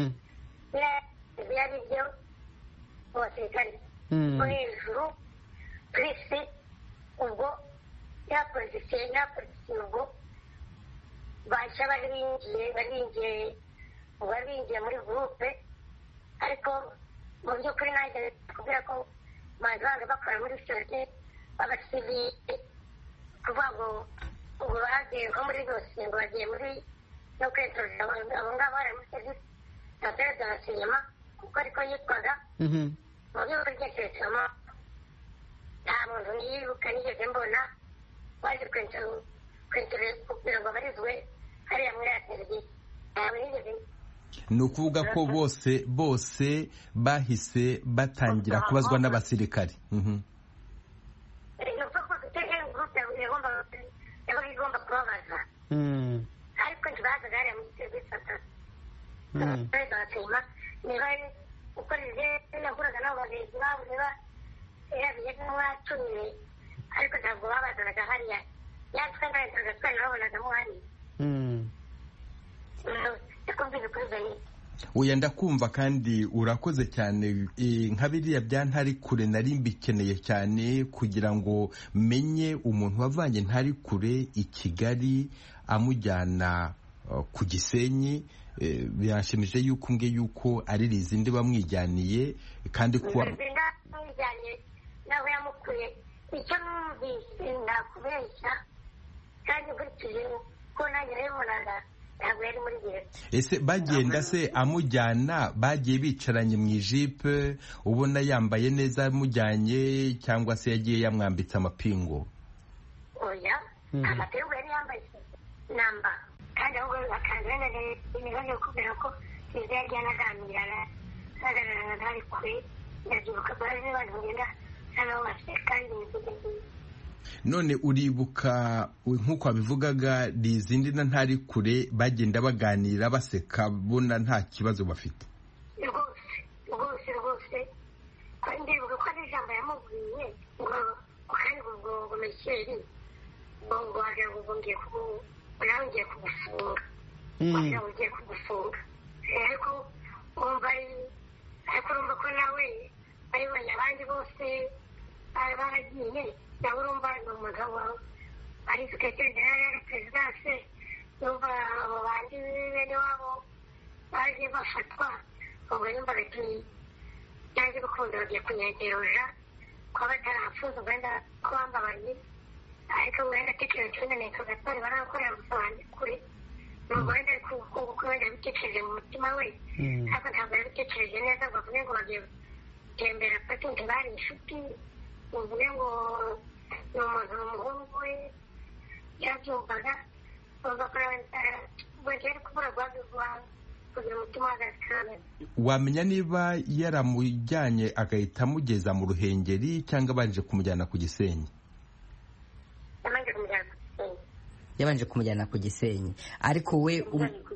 byari byo mu basirikare bo hejuru polisi ubwo ya polisiye ya polisiye ubwo baje bari binjiye bari binjiye bari binjiye muri gurupe ariko mu by'ukuri nanjye kubwira ko bazanga bakora muri sosiyete abasivile kuvuga ngo ubu bagiye nko muri dosiye ngo bagiye muri no kwitorera abo ngabo bari muri serivisi na perezida wa sinema kuko ariko yitwaga mu by'ukuri by'ekeresamo nta muntu niyibuka nigeze mbona waje kwitorera kugira ngo abarizwe hariya muri ya serivisi ntabwo nigeze. Ni ukuvuga ko bose bose bahise batangira kubazwa n'abasirikari. ni ukuvuga ko tutege gurupe yaba igomba kubabaza ariko ntibazaga hariya muri serivisi atatu perezida wa sima niba ukoresheje nahuraga n'abo bagenzi babo niba yarabiye nk'uwatumiwe ariko ntabwo babazanaga hariya yatwe ndahendaga twari babonagamo hariya ndakubwira kuri benite. Oya ndakumva kandi urakoze cyane. Nka biriya bya ntari kure nari mbikeneye cyane kugira ngo menye umuntu wavanye ntari kure i Kigali amujyana ku Gisenyi. Birashimije yuko mbwe yuko ari Rizinde bamwijyaniye kandi kuba bamwijyaniye nawe yamukuye icyo numvise nakubeshya kandi nkurikije ko nanjye nabibonaga ntabwo yari muri gihe. Ese bagenda se amujyana bagiye bicaranye mu ijipe ubona yambaye neza amujyanye cyangwa se yagiye yamwambitse amapingu? Oya amapingu yari yambaye namba kandi ahubwo bakazana imibazo kubera ko ibyo yari yanaganira agaragara ntari kure ndabyibuka barazi abantu bagenda n'abo baseka kandi imivugo. None uribuka nk'uko wabivugaga Rizinde na ntari kure bagenda baganira baseka bona nta kibazo bafite? Rwose rwose rwose kandi ndibuka ko ari ijambo yamubwiye ngo kandi ngo ngo Michel ngo ngo wagira ngo ngiye ku nawe ngiye kugufunga wagira ngo ngiye kugufunga ariko wumva ariko urumva ko nawe bayibonye abandi bose baragiye nawe urumva ni umugabo ari sekreteri jenerali ya perezidanse yumva abo bandi bene wabo bagiye bafatwa ubwo yumva ati byanze gukunda bagiye kunyegeroja kuba batarafunze wenda ko bambabaye ariko wenda tekereza wenda neka gatwari barakorera gusa wanjye kure nubwo wenda ari kuko wenda yabitekereje mu mutima we ariko ntabwo yabitekereje neza ngo avuge ngo bagiye gutembera patunti bari inshuti uvuge ngo ni umuntu umuhungu we yarabyumvaga umva ko wenda yari kubura guhagazwa kugira umutima uhagaze kandi. Wamenya niba yaramujyanye agahita amugeza mu Ruhengeri cyangwa abanje kumujyana ku Gisenyi? yabanje kumujyana ku Gisenyi. Yabanje kumujyana ku Gisenyi ariko we yego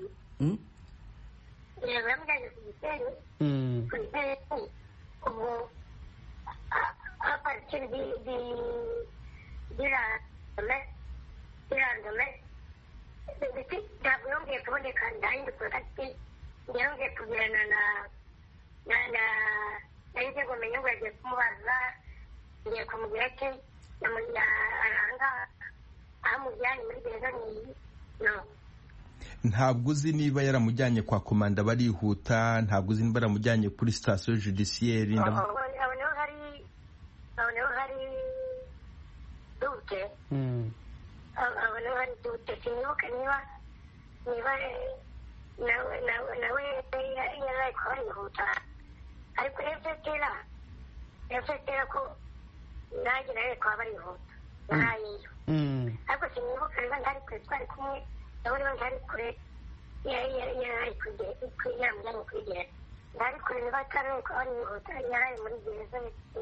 yamujyanye ku Gisenyi ku Gisenyi ubwo apartir di di dirandome dirandome ndetse ntabwo yongeye kuboneka ndahinduka ati yongeye kugirana na na na nahise ngo menye ngo yagiye kumubaza ngiye kumubwira ati aranga ahamujyanye muri gereza niyi no. Ntabwo uzi niba yaramujyanye kwa komanda barihuta, ntabwo uzi niba yaramujyanye kuri station judiciaire. Aboneho hari aboneho hari dute aboneho hari dute sinibuka niba niba nawe nawe yaraye kwa barihuta ariko efetera efetera ko nanjye nawe kwa barihuta nahayeyo ariko sinibuka niba ntari kure twari kumwe nawe niba ntari kure yari yaramujyanye kuri gereza ntari kure niba atari uko ari yihuta yaraye muri gereza.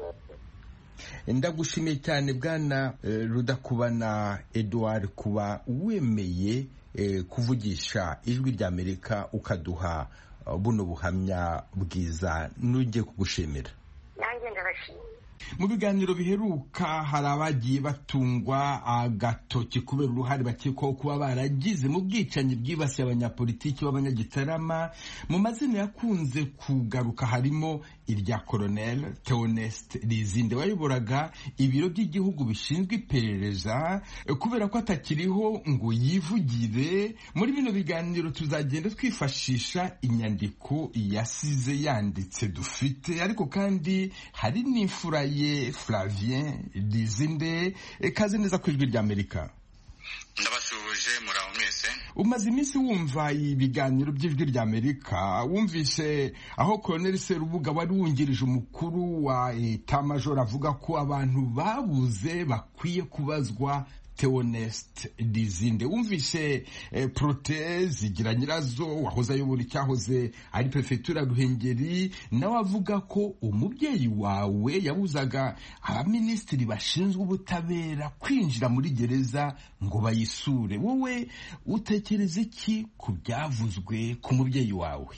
Ndagushimiye cyane bwana Rudakubana Edouard kuba wemeye kuvugisha ijwi ry'Amerika ukaduha buno buhamya bwiza, n'ugiye kugushimira. Nanjye ndabashimiye. Mu biganiro biheruka hari abagiye batungwa agatoki kubera uruhare bakekwaho kuba baragize mu bwicanyi bwibasiye abanyapolitiki b'abanyagitarama. Mu mazina yakunze kugaruka harimo irya Colonel Theoneste Lizinde wayoboraga ibiro by'igihugu bishinzwe iperereza, kubera ko atakiriho ngo yivugire. Muri bino biganiro tuzagenda twifashisha inyandiko yasize yanditse dufite, ariko kandi hari n'imfura ye Flavien Lizinde. Kaze neza ku ijwi ry'Amerika. Ndabashuje muraho mwese. Umaze iminsi wumva ibiganiro by'ijwi ry'Amerika, wumvise aho Colonel Serubuga wari wungirije umukuru wa Etat Major avuga ko abantu babuze bakwiye kubazwa Theoneste Lizinde. Wumvise eh, Proteze igira nyirazo wahoze ayobora icyahoze ari prefecture Ruhengeri, nawe avuga ko umubyeyi wawe yabuzaga abaminisitiri bashinzwe ubutabera kwinjira muri gereza ngo bayisure. Wowe utekereza iki ku byavuzwe ku mubyeyi wawe?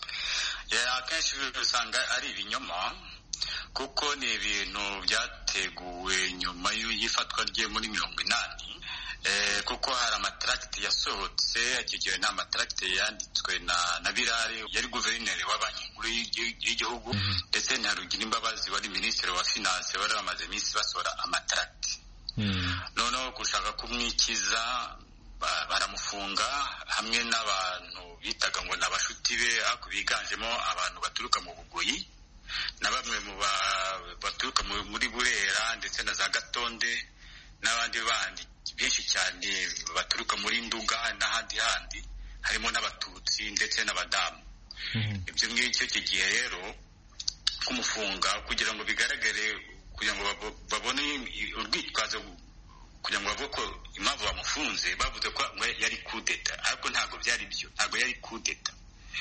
Akenshi usanga ari ibinyoma, kuko ni ibintu byateguwe nyuma y'ifatwa rye muri mirongo inani, kuko hari amataragiti yasohotse akigiwe n'amataragiti yanditswe na na Birare yari guverineri wa banki nkuru y'igihugu, ndetse na Rugirimbabazi wari minisitiri wa finance, bari bamaze iminsi basohora amataragiti. Noneho gushaka kumwikiza baramufunga hamwe n'abantu bitaga ngo n'abashuti be, biganjemo abantu baturuka mu Bugoyi na bamwe mu baturuka muri Burera ndetse na za Gatonde n'abandi bandi benshi cyane baturuka muri Nduga n'ahandi handi, harimo n'abatutsi ndetse n'abadamu. Ibyo ngicyo kigihe rero kumufunga kugira ngo bigaragare, kugira ngo babone urwitwazo, kugira ngo bavuge ko impamvu bamufunze bavuze ko yari kudeta, ariko ntabwo byari byo, ntabwo yari kudeta.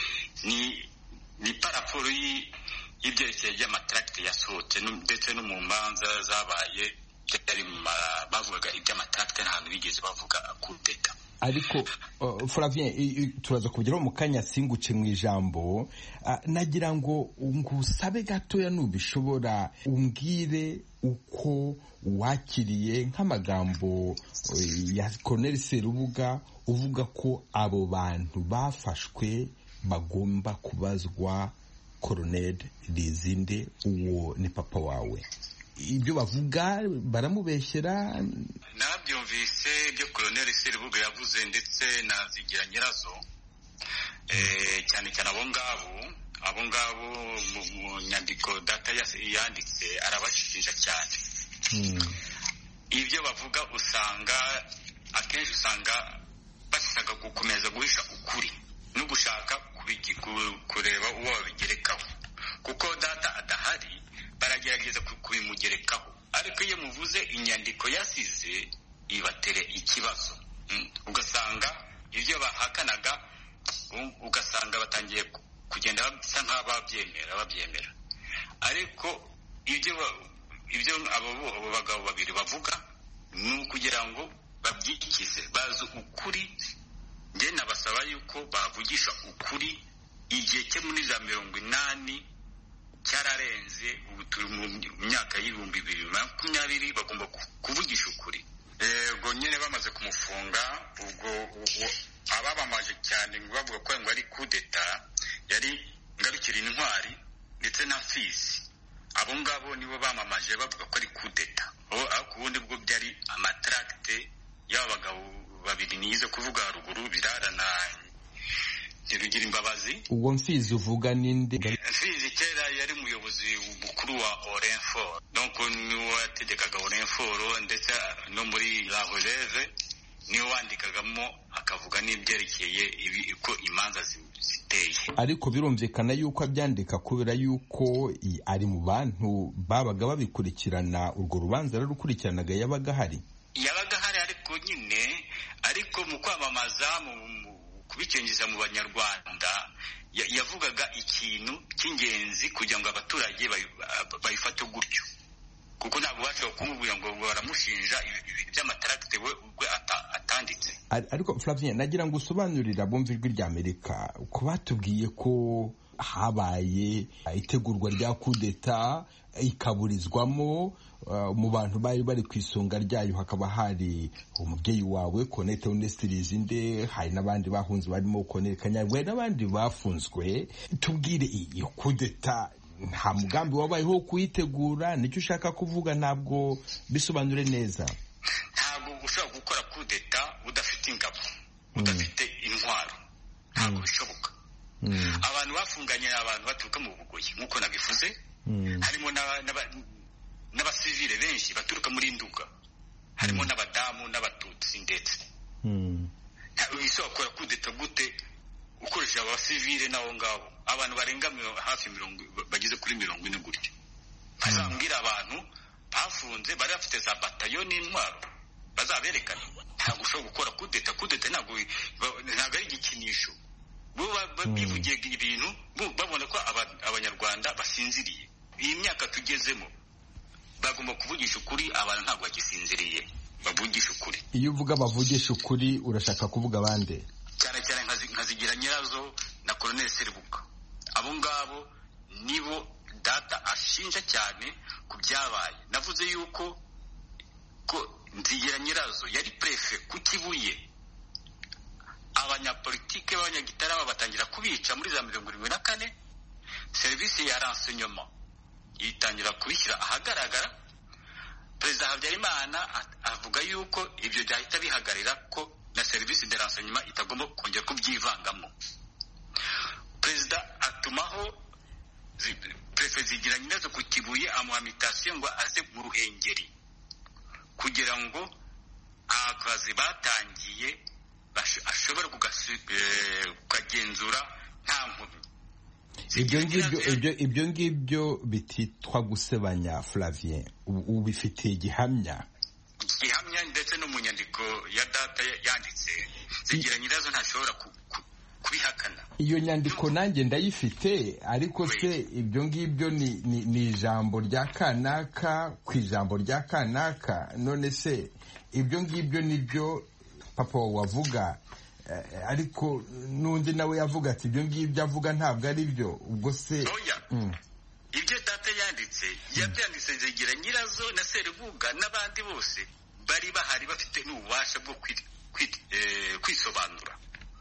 Ni ni paraporo y'ibyerekeye by'amataragiti yasohotse, ndetse no mu manza zabaye byari bavugaga iby'amataragiti, nta hantu bigeze bavuga kudeta. Ariko uh, Flavien, turaza kubigeraho mu kanya singuce mu ijambo. Uh, nagira ngo ngusabe gatoya nubishobora umbwire uko wakiriye nk'amagambo uh, ya Colonel Serubuga uvuga ko abo bantu bafashwe bagomba kubazwa Colonel Lizinde, uwo ni papa wawe. Ibyo bavuga baramubeshyera? Nabyumvise ibyo Colonel Serubuga yavuze ndetse na Zigira nyirazo, eh cyane cyane abo ngabo abo ngabo mu nyandiko data yanditse arabashinja cyane. Ibyo bavuga usanga akenshi usanga bashaka gukomeza guhisha ukuri no gushaka kureba uwo babigerekaho, kuko data adahari baragerageza kubimugerekaho, ariko iyo muvuze inyandiko yasize ibatere ikibazo. Ugasanga ibyo bahakanaga ugasanga batangiye kugenda bisa nk'aho babyemera babyemera ariko ibyo ibyo abo bagabo babiri bavuga ni ukugira ngo babyikize, bazi ukuri. Njye nabasaba yuko bavugisha ukuri. Igihe cye muri za mirongo inani cyararenze, ubu turi mu myaka y'ibihumbi bibiri na makumyabiri, bagomba kuvugisha ukuri. Ego nyine bamaze kumufunga, ubwo ababamaje cyane bavuga ko ngo ari kudeta yari Ngarukira Intwari ndetse na Fizi. Abo ngabo nibo bamamaje bavuga ko ari kudeta, ariko ubundi bwo byari amatracte y'abagabo babiri nize kuvuga haruguru, Birara na Rugirimbabazi. Uwo Mfizi uvuga ninde? Mfizi kera yari umuyobozi mukuru wa Orenfort, donc niwe wategekaga Orenfort, ndetse no muri La Relève niwe wandikagamo akavuga n'ibyerekeye ko imanza ziteye. Ariko birumvikana yuko abyandika kubera yuko ari mu bantu babaga babikurikirana, urwo rubanza rukurikiranaga yabaga hari yabaga hari ariko nyine ariko mu kwamamaza mu kubicengiza mu banyarwanda yavugaga ikintu cy'ingenzi kugira ngo abaturage bayifate gutyo, kuko ntabwo bashobora kumubwira ngo baramushinja ibintu by'amataragite we ubwo atanditse. Ariko Flavien, nagira ngo usobanurira abumva ijwi rya Amerika ko batubwiye ko habaye itegurwa rya kudeta ikaburizwamo, mu bantu bari bari ku isonga ryayo hakaba hari umubyeyi wawe Colonel Theoneste Rizinde, hari n'abandi bahunze barimo Colonel Kanyarwe n'abandi bafunzwe. Tubwire iyo kudeta nta mugambi wabayeho kuyitegura, nicyo ushaka kuvuga? Ntabwo bisobanure neza. Ntabwo ushobora gukora kudeta udafite ingabo, udafite intwaro, ntabwo bishoboka. Abantu bafunganye abantu baturuka mu Bugoyi nk'uko nabivuze, harimo n'abasivile benshi baturuka muri Nduga, harimo n'abadamu n'abatutsi ndetse. Ushobora gukora kudeta gute ukoresha abasivile n'abo ngabo? Abantu barenga hafi mirongo bageze kuri mirongo ine gutyo. Bazambwira abantu bafunze bari bafite za batayo n'intwaro bazaberekana. Ntabwo ushobora gukora kudeta. Kudeta ntabwo ntabwo ari igikinisho. Bo bivugiye ibintu babona ko abanyarwanda basinziriye. Iyi myaka tugezemo bagomba kuvugisha ukuri, abantu ntabwo bagisinziriye, bavugisha ukuri. Iyo uvuga bavugisha ukuri urashaka kuvuga abande? Cyane cyane nka Zigira Nyirazo na Colonel Serubuga. Abo ngabo nibo data ashinja cyane ku byabaye. Navuze yuko ko Zigira Nyirazo yari prefe ku Kibuye, abanyapolitike b'abanyagitarama batangira kubica muri za mirongo irindwi na kane. Serivisi ya renseignement yitangira kubishyira ahagaragara. Perezida Habyarimana avuga yuko ibyo byahita bihagarira ko na serivisi de renseignement itagomba kongera kubyivangamo. Perezida atumaho prefe Zigira Nyirazo ku Kibuye, amuha invitation ngo aze mu Ruhengeri kugira ngo akazi batangiye ashobora kugenzura nta nkomyi. Ibyo ngibyo bititwa gusebanya Flavien, ubifitiye gihamya? Gihamya ndetse no mu nyandiko ya data yanditse. Zigira Nyirazo ntashobora kubihakana. Iyo nyandiko nanjye ndayifite, ariko se ibyo ngibyo ni ijambo rya kanaka ku ijambo rya kanaka. None se ibyo ngibyo nibyo papa wavuga, ariko n'undi nawe yavuga ati ibyo ngibyo avuga ntabwo ari byo. Ubwo se ibyo data yanditse yabyanditse Zigira Nyirazo na Serubuga n'abandi bose bari bahari bafite n'ububasha bwo kwisobanura.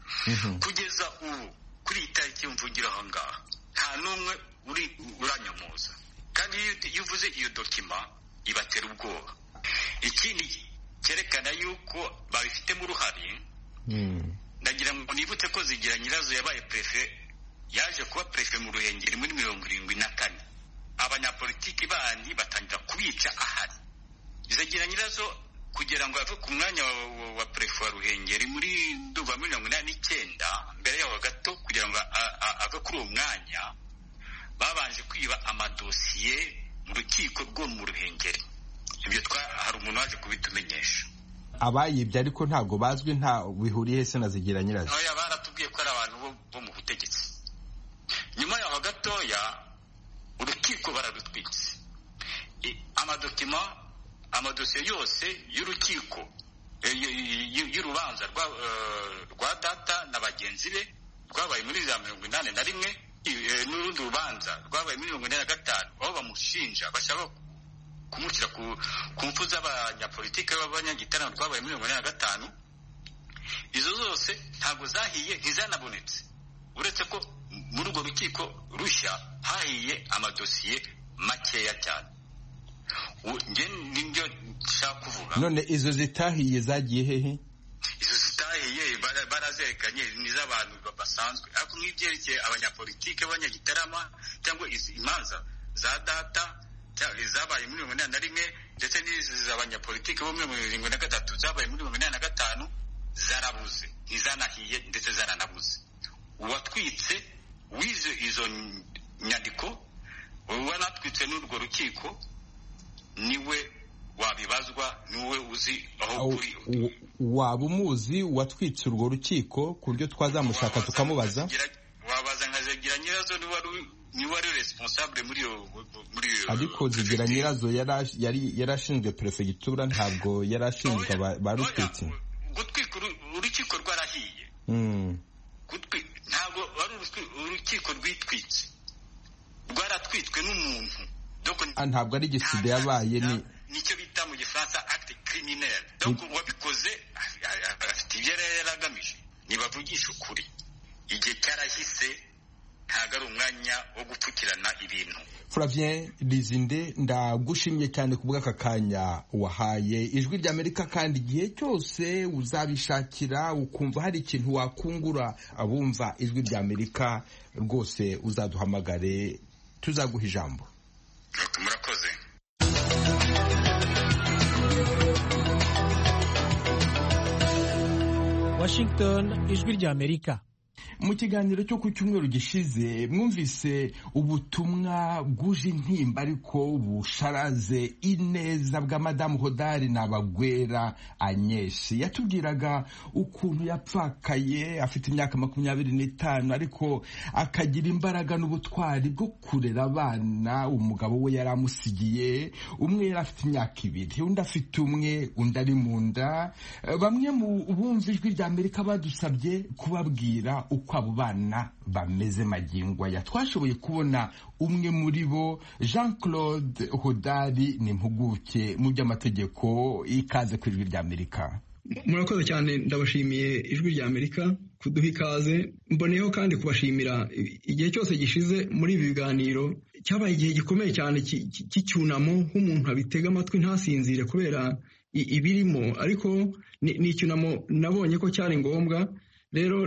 Kugeza ubu kuri iyi tariki mvugira aho ngaha nta n'umwe uranyomoza, kandi iyo uvuze iyo dokima ibatera ubwoba. Ikindi cyerekana yuko babifitemo uruhare, ndagira ngo nibutse ko Zigira Nyirazo yabaye prefe, yaje kuba prefe mu Ruhengeri muri mirongo irindwi na kane. Abanyapolitiki bandi batangira kubica ahari. Zigira Nyirazo kugira ngo ave ku mwanya wa prefe wa Ruhengeri muri nduva mirongo inani n'icyenda, mbere yaho gato kugira ngo ave kuri uwo mwanya babanje kwiba amadosiye mu rukiko rwo mu Ruhengeri. Ibyo hari umuntu waje kubitumenyesha. Abayibye ariko ntabwo bazwi, nta bihuriye se na Zigira Nyirazo? Oya, baratubwiye ko ari abantu bo mu butegetsi. Nyuma yaho gatoya urukiko baradutwitse. Amadokima amadosiye yose y'urukiko y'urubanza rwa data na bagenzi be rwabaye muri za mirongo inani na rimwe, n'urundi rubanza rwabaye muri mirongo ine na gatanu aho bamushinja bashaka kumushyira ku mfu z'abanyapolitike b'abanyagitaramo rwabaye muri mirongo ine na gatanu. Izo zose ntabwo zahiye, ntizanabonetse, uretse ko muri urwo rukiko rushya hahiye amadosiye makeya cyane. Nge nibyo nshaka kuvuga. None izo zitahiye zagiye hehe? Izo zitahiye barazerekanye n'iz'abantu basanzwe, ariko nk'ibyerekeye abanyapolitike b'abanyagitarama cyangwa imanza za data zabaye muri mirongo inani na rimwe ndetse n'iz'abanyapolitike bo muri mirongo irindwi na gatatu zabaye muri mirongo inani na gatanu zarabuze ntizanahiye ndetse zaranabuze. Uwatwitse wize izo nyandiko wanatwitse n'urwo rukiko niwe wabibazwa, niwe uzi aho kuri. Waba umuzi watwitse urwo rukiko ku buryo twazamushaka tukamubaza? Wabaza nka Zigira Nyirazo ni wari responsable muri muri ariko Zigira Nyirazo yari yarashinzwe prefecture ntabwo yarashinzwe barutwitse. Gutwika urukiko rwarahiye. Mm. Gutwi ntabwo wari urukiko rwitwitse. Rwaratwitswe n'umuntu. Ntabwo ari giside yabaye ni nicyo bita mu Gifaransa acte criminel. Donc wabikoze afite ibyo yaragamije. Nibavugisha ukuri. Igihe cyarahise ntabwo ari umwanya wo gupfukirana ibintu. Flavien Lizinde, ndagushimye cyane ku bw'aka kanya wahaye Ijwi ry'Amerika, kandi igihe cyose uzabishakira ukumva hari ikintu wakungura abumva Ijwi ry'Amerika rwose uzaduhamagare tuzaguha ijambo. Murakoze. Washington, Ijwi ry'Amerika. Mu kiganiro cyo ku cyumweru gishize mwumvise ubutumwa bwuje intimba ariko busharaze ineza bwa Madamu Hodari Nabagwera Agnes. Yatubwiraga ukuntu yapfakaye afite imyaka makumyabiri n'itanu ariko akagira imbaraga n'ubutwari bwo kurera abana umugabo we yari amusigiye. Umwe yari afite imyaka ibiri, undi afite umwe, undi ari mu nda. Bamwe mu bumva Ijwi ry'Amerika badusabye kubabwira uko abo bana bameze magingo aya. Twashoboye kubona umwe muri bo, Jean Claude Hodari, ni impuguke mu by'amategeko. Ikaze ku Ijwi ry'Amerika. Murakoze cyane, ndabashimiye Ijwi ry'Amerika kuduha ikaze. Mboneyeho kandi kubashimira igihe cyose gishize muri ibi biganiro. Cyabaye igihe gikomeye cyane cy'icyunamo, nk'umuntu abitega amatwi ntasinzire kubera ibirimo, ariko ni icyunamo nabonye ko cyari ngombwa. Rero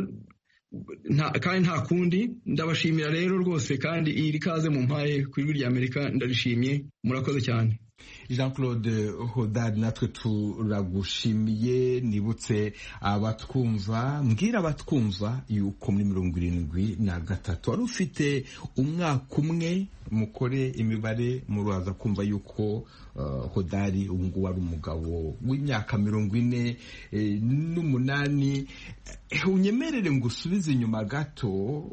kandi nta kundi, ndabashimira rero rwose, kandi iri kaze mu mpaye ku Ijwi ry'Amerika ndarishimye. Murakoze cyane. Jean Claude Hodari, natwe turagushimiye. Nibutse abatwumva, mbwira abatwumva yuko muri mirongo irindwi na gatatu wari ufite umwaka umwe. Mukore imibare muraza kumva yuko uh, Hodari ubu ngubu ari umugabo w'imyaka mirongo ine eh, n'umunani. Eh, unyemerere ngo usubize inyuma gato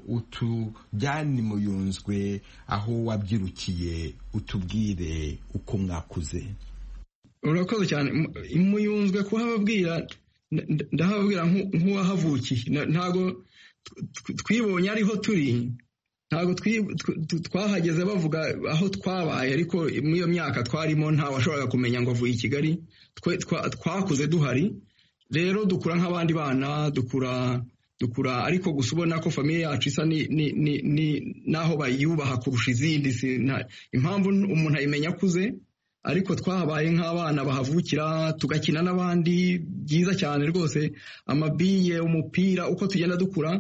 utujyane Muyunzwe aho wabyirukiye, utubwire uko mwakuze. Urakoze cyane. Muyunzwe kuhababwira, ndahababwira nk'uwahavukiye. Ntago twibonye ariho turi, ntago twahageze bavuga aho twabaye, ariko muri iyo myaka twarimo nta washoboraga kumenya ngo avuye i Kigali. Twakuze duhari, rero dukura nk'abandi bana, dukura dukura ariko gusa ubona ko famiye yacu isa ni ni naho bayubaha kurusha izindi. Impamvu umuntu ayimenya akuze, ariko twahabaye nk'abana bahavukira, tugakina n'abandi byiza cyane rwose, amabiye, umupira, uko tugenda dukura.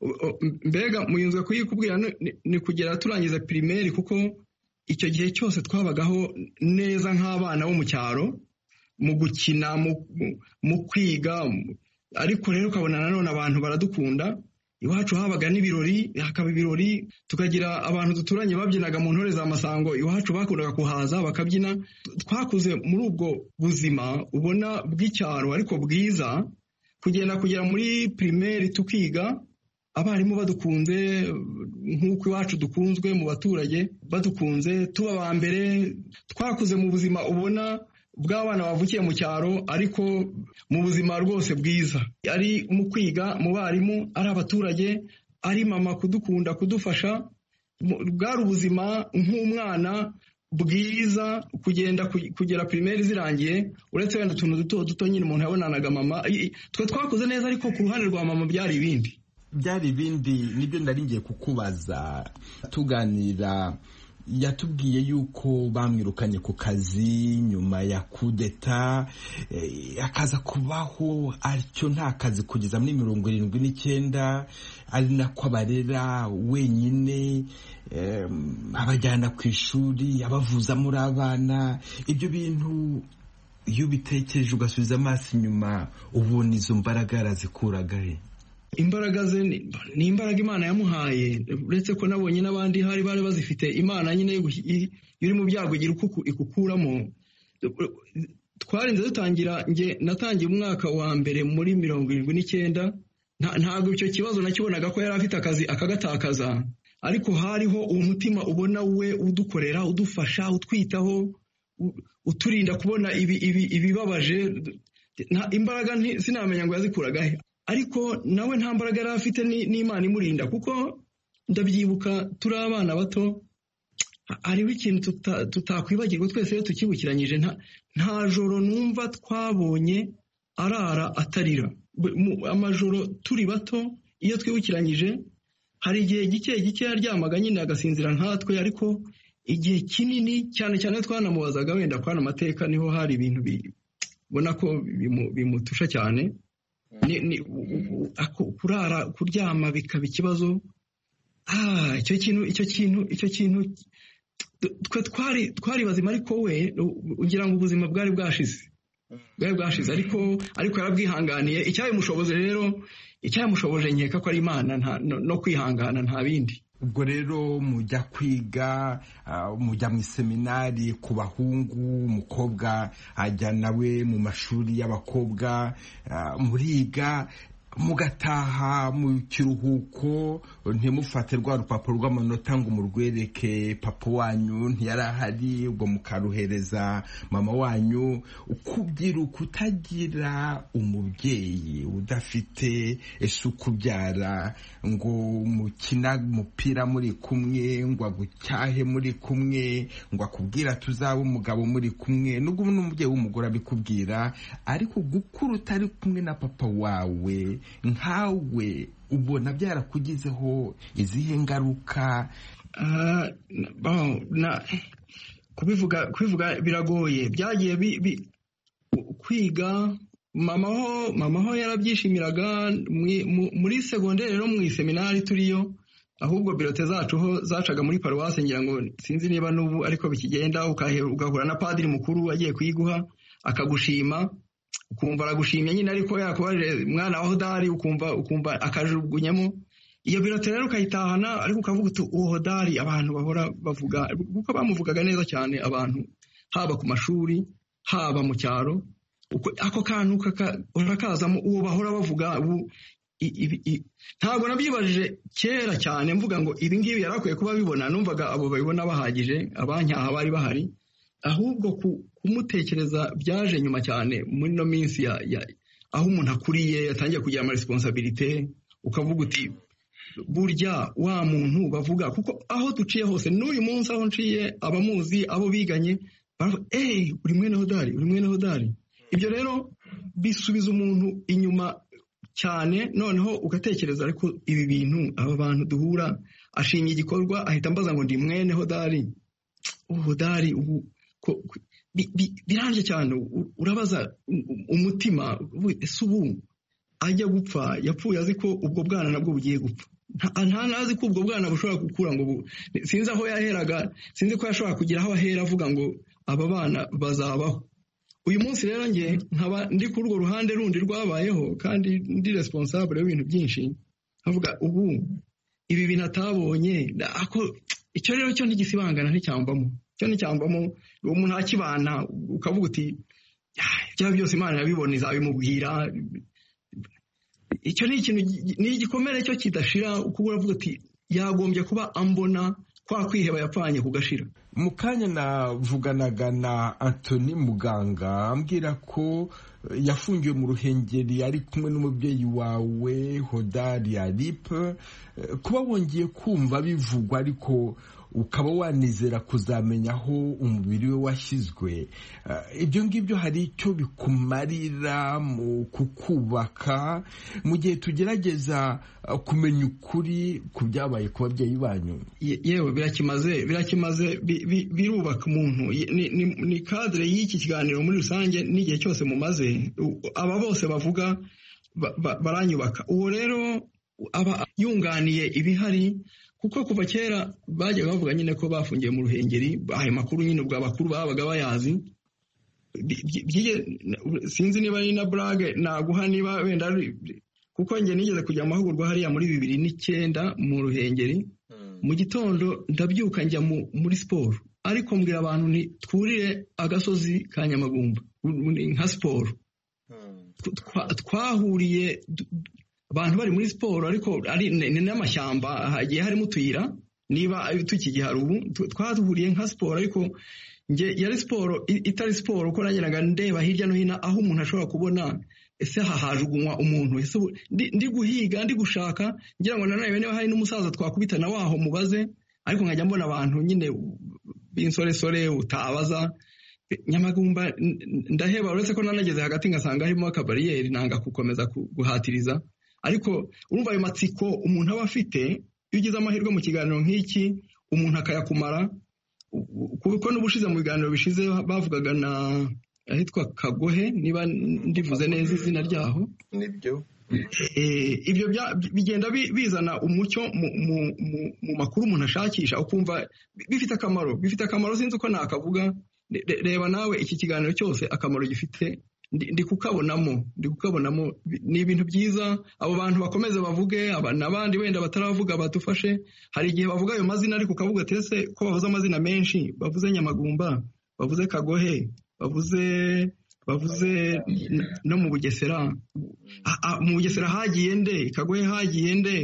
Mbega Muyunzwe kuyikubwira ni kugera turangiza primaire, kuko icyo gihe cyose twabagaho neza nk'abana bo mu cyaro, mu gukina, mu kwiga. Ariko rero ukabona nanone abantu baradukunda. Iwacu habaga n'ibirori, hakaba ibirori, tukagira abantu duturanye babyinaga mu ntore za Masango. Iwacu bakundaga kuhaza bakabyina. Twakuze muri ubwo buzima ubona bw'icyaro ariko bwiza, kugenda kugera muri primaire tukiga, abarimu badukunze nk'uko iwacu dukunzwe, mu baturage badukunze, tuba ba mbere. Twakuze mu buzima ubona bw'abana bavukiye mu cyaro, ariko mu buzima rwose bwiza, ari mu kwiga, mu barimu, ari abaturage, ari mama kudukunda, kudufasha. Bwari ubuzima nk'umwana bwiza, kugenda kugera primaire zirangiye, uretse wenda utuntu duto duto nyine umuntu yabonanaga mama. Twe twakuze neza, ariko ku ruhande rwa mama byari ibindi byari ibindi nibyo nari ngiye kukubaza. Tuganira yatubwiye yuko bamwirukanye ku kazi nyuma ya kudeta, eh, akaza kubaho atyo nta kazi kugeza muri mirongo irindwi n'icyenda, ari nako abarera wenyine, eh, abajyana ku ishuri, abavuza muri abana. Ibyo bintu iyo ubitekereje ugasubiza amaso inyuma ubona izo mbaraga yarazikuraga he? Imbaraga ze ni imbaraga Imana yamuhaye, uretse ko nabonye n'abandi hari bari bazifite. Imana nyine iri mu byago igira uko ikukuramo. Twarinze dutangira, nge natangiye umwaka wa mbere muri mirongo irindwi n'icyenda, ntabwo icyo kibazo nakibonaga ko yari afite akazi akagatakaza, ariko hariho uwo mutima ubona we udukorera, udufasha, utwitaho, uturinda kubona ibibabaje. Imbaraga sinamenya ngo yazikuraga he, ariko nawe nta mbaraga yari afite n'Imana imurinda, kuko ndabyibuka turi abana bato, hariho ikintu tutakwibagirwa twese iyo tukibukiranyije. Nta joro numva twabonye arara atarira. Amajoro turi bato iyo twibukiranyije, hari igihe gike gike yaryamaga nyine agasinzira nkatwe, ariko igihe kinini cyane cyane twanamubazaga wenda kwana amateka, niho hari ibintu bibona ko bimutusha cyane. Kurara kuryama bikaba ikibazo. Ah, icyo kintu icyo kintu icyo kintu twe twari twari bazima, ariko we ugira ngo ubuzima bwari bwashize bwari bwashize ariko ariko yarabwihanganiye. Icyabimushoboze rero icyabimushoboje nkeka ko ari Imana, no kwihangana nta bindi. Ubwo rero mujya kwiga, mujya mu seminari ku bahungu, umukobwa ajya nawe mu mashuri y'abakobwa, muriga mugataha mu kiruhuko, ntimufate rwa rupapuro rw'amanota ngo murwereke papa wanyu ntiyari ahari, ubwo mukaruhereza mama wanyu. Ukubwira kutagira umubyeyi udafite ese ukubyara, ngo mukina umupira muri kumwe, ngo agucyahe muri kumwe, ngo akubwira tuzaba umugabo muri kumwe, nubwo n'umubyeyi w'umugore abikubwira, ariko gukura utari kumwe na papa wawe nkawe ubona byarakugizeho izihe ngaruka? kubivuga kubivuga biragoye. Byagiye kwiga, mama ho mama ho yarabyishimiraga. Muri segonderi rero mu seminari turiyo, ahubwo birote zacu ho zacaga muri paruwase, ngira ngo sinzi niba n'ubu ariko bikigenda, ugahura na padiri mukuru agiye kuyiguha akagushima, ukumva aragushimye nyine, ariko yakubaje mwana wa Hodari, ukumva ukumva akajugunyamo. Iyo birote rero ukayitahana, ariko ukavuga uti uwo Hodari abantu bahora bavuga, kuko bamuvugaga neza cyane abantu, haba ku mashuri haba mu cyaro. Ako kantu urakazamo uwo bahora bavuga. Ntabwo nabyibajije kera cyane mvuga ngo ibi ngibi yarakwiye kuba bibona, numvaga abo babibona bahagije, abanyaha bari bahari, ahubwo kumutekereza byaje nyuma cyane muri no minsi ya, ya aho umuntu akuriye yatangiye kugira ama responsibility, ukavuga uti burya wa muntu bavuga, kuko aho duciye hose n'uyu munsi aho nciye abamuzi abo biganye baravuga eh uri mwene Hodari, uri mwene Hodari. Ibyo rero bisubiza umuntu inyuma cyane, noneho ugatekereza ariko ibi bintu aba bantu duhura, ashimye igikorwa ahita ambaza ngo ndi mwene Hodari. Hodari ubu biranje cyane, urabaza umutima ese ubu ajya gupfa yapfuye azi ko ubwo bwana nabwo bugiye gupfa, nta nazi ko ubwo bwana bushobora gukura, ngo sinzi aho yaheraga, sinzi ko yashobora kugira aho ahera avuga ngo aba bana bazabaho. Uyu munsi rero nge nkaba ndi kuri urwo ruhande rundi rwabayeho, kandi ndi responsable y'ibintu byinshi, avuga ubu ibi bintu atabonye, ako icyo rero cyo ntigisibangana nticyambamo, cyo nticyambamo. Umuntu akibana ukavuga uti ibyo byose Imana yabibona izabimubwira. Icyo ni ikintu ni igikomere cyo kidashira, uko uravuga uti yagombye kuba ambona, kwa kwiheba yapfanye kugashira. Mu kanya navuganaga na Anthony Muganga ambwira ko yafungiwe mu Ruhengeri ari kumwe n'umubyeyi wawe Hodari Alipe. Kuba wongeye kumva bivugwa ariko ukaba wanizera kuzamenya aho umubiri we washyizwe, ibyo ngibyo hari icyo bikumarira mu kukubaka mu gihe tugerageza kumenya ukuri ku byabaye ku babyeyi banyu? Yewe birakimaze birakimaze birubaka umuntu. Ni cadre y'iki kiganiro muri rusange, n'igihe cyose mumaze aba bose bavuga baranyubaka. Uwo rero aba yunganiye ibihari, kuko kuva kera bajya bavuga nyine ko bafungiye mu Ruhengeri, ayo makuru nyine ubwo abakuru babaga bayazi. sinzi niba ari na burage naguha niba wenda kuko njye nigeze kujya amahugurwa hariya muri bibiri n'icyenda mu Ruhengeri mu gitondo ndabyuka njya muri siporo ariko mbwira abantu ni twurire agasozi ka Nyamagumba nka siporo twahuriye abantu bari muri siporo ariko ari n'amashyamba hagiye harimo utuyira niba tukigihari ubu twahuriye nka siporo ariko nge yari siporo itari siporo uko nageraga ndeba hirya no hino aho umuntu ashobora kubona ese hahajugunywa umuntu ese ndi guhiga ndi gushaka ngira ngo nanone niba hari n'umusaza twakubitana waho mubaze ariko nkajya mbona abantu nyine b'insoresore utabaza Nyamagumba ndaheba uretse ko nanageze hagati ngasanga harimo akabariyeri nanga kukomeza guhatiriza ariko urumva ayo matsiko umuntu aba afite iyo ugize amahirwe mu kiganiro nk'iki umuntu akayakumara kuko n'ubushize mu biganiro bishize bavugaga na ahitwa Kagohe niba ndivuze neza izina ryaho nibyo ibyo bigenda bizana umucyo mu makuru umuntu ashakisha ukumva bifite akamaro bifite akamaro sinzi uko nakavuga reba nawe iki kiganiro cyose akamaro gifite ndi kukabonamo ndi kukabonamo ni ibintu byiza abo bantu bakomeze bavuge n'abandi wenda bataravuga badufashe hari igihe bavuga ayo mazina ariko ukavuga tese ko bavuze amazina menshi bavuze Nyamagumba bavuze Kagohe bavuze bavuze no mu Bugesera mu Bugesera hagiye nde Kagohe hagiye nde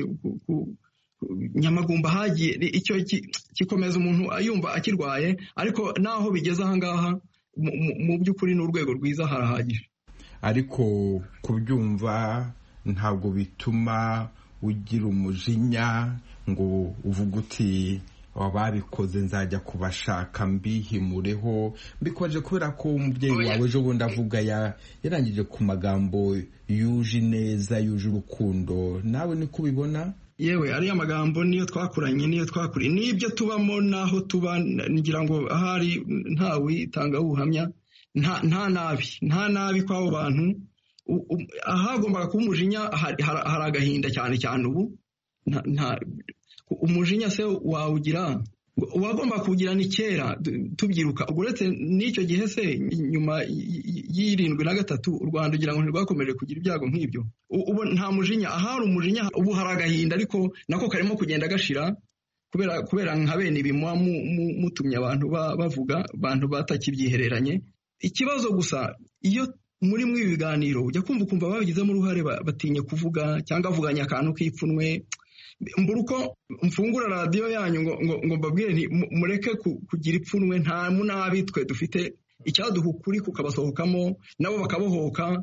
Nyamagumba hagiye icyo kikomeza umuntu ayumva akirwaye ariko naho bigeze ahangaha mu by'ukuri n'urwego rwiza harahagije ariko kubyumva ntabwo bituma ugira umujinya ngo uvuge uti ababikoze nzajya kubashaka mbihimureho mbikoje kubera ko umubyeyi wawe ejo bundi avuga yarangije ku magambo yuje neza yuje urukundo nawe niko ubibona yewe ariya magambo niyo twakuranye niyo twakuriye nibyo tubamo naho tuba ngira ngo ahari ntawitanga ubuhamya nta nabi nta nabi kw'abo bantu ahagombaga kuba umujinya hari agahinda cyane cyane ubu umujinya se wawugira wagomba kugira ni kera tubyiruka uretse n'icyo gihe se nyuma y'irindwi na gatatu u Rwanda ugira ngo ntirwakomeje kugira ibyago nk'ibyo ubu nta mujinya ahari umujinya ubu hari agahinda ariko nako karimo kugenda gashira kubera kubera nka bene ibi mutumye abantu bavuga abantu batakibyihereranye ikibazo gusa iyo muri mwe ibiganiro ujya kumva ukumva babigizemo uruhare batinya kuvuga cyangwa avuganya akantu k'ipfunwe mbura uko mfungura radiyo yanyu ngo ngo mbabwire nti mureke kugira ipfunwe nta munabi twe dufite icyaduha ukuri kukabasohokamo nabo bakabohoka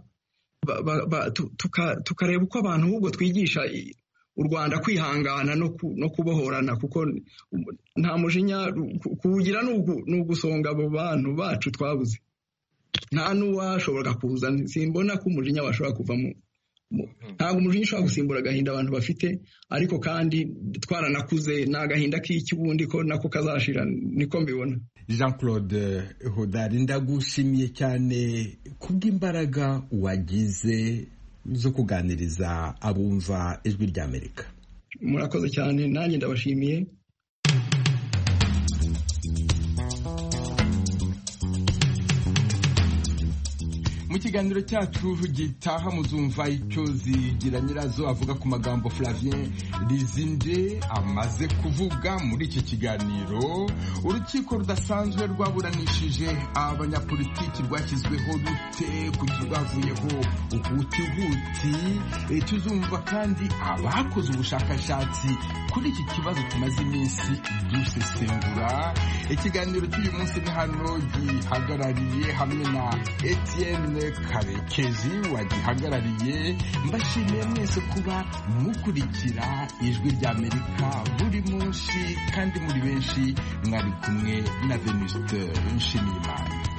tukareba uko abantu ahubwo twigisha u Rwanda kwihangana no kubohorana kuko nta mujinya kuwugira ni ugusonga abo bantu bacu twabuze nta n'uwashobora kuza simbona ko umujinya washobora kuvamo ntabwo umujinya ushobora gusimbura agahinda abantu bafite ariko kandi twaranakuze ni agahinda k'ikibundi ko nako kazashira niko mbibona Jean Claude Hodari ndagushimiye cyane kubw'imbaraga wagize zo kuganiriza abumva ijwi ry'Amerika murakoze cyane nanjye ndabashimiye mu kiganiro cyacu gitaha muzumva icyo zigira nyirazo avuga ku magambo Flavien Lizinde amaze kuvuga muri iki kiganiro urukiko rudasanzwe rwaburanishije abanyapolitiki rwashyizweho rute kugira rwavuyeho ubutihuti tuzumva kandi abakoze ubushakashatsi kuri iki kibazo tumaze iminsi dusesengura ikiganiro cy'uyu munsi ni hano gihagarariye hamwe na Etienne Karekezi wagihagarariye mbashimiye mwese kuba mukurikira ijwi ry'Amerika buri munsi kandi muri benshi mwari kumwe na Venuste Nshimiyimana.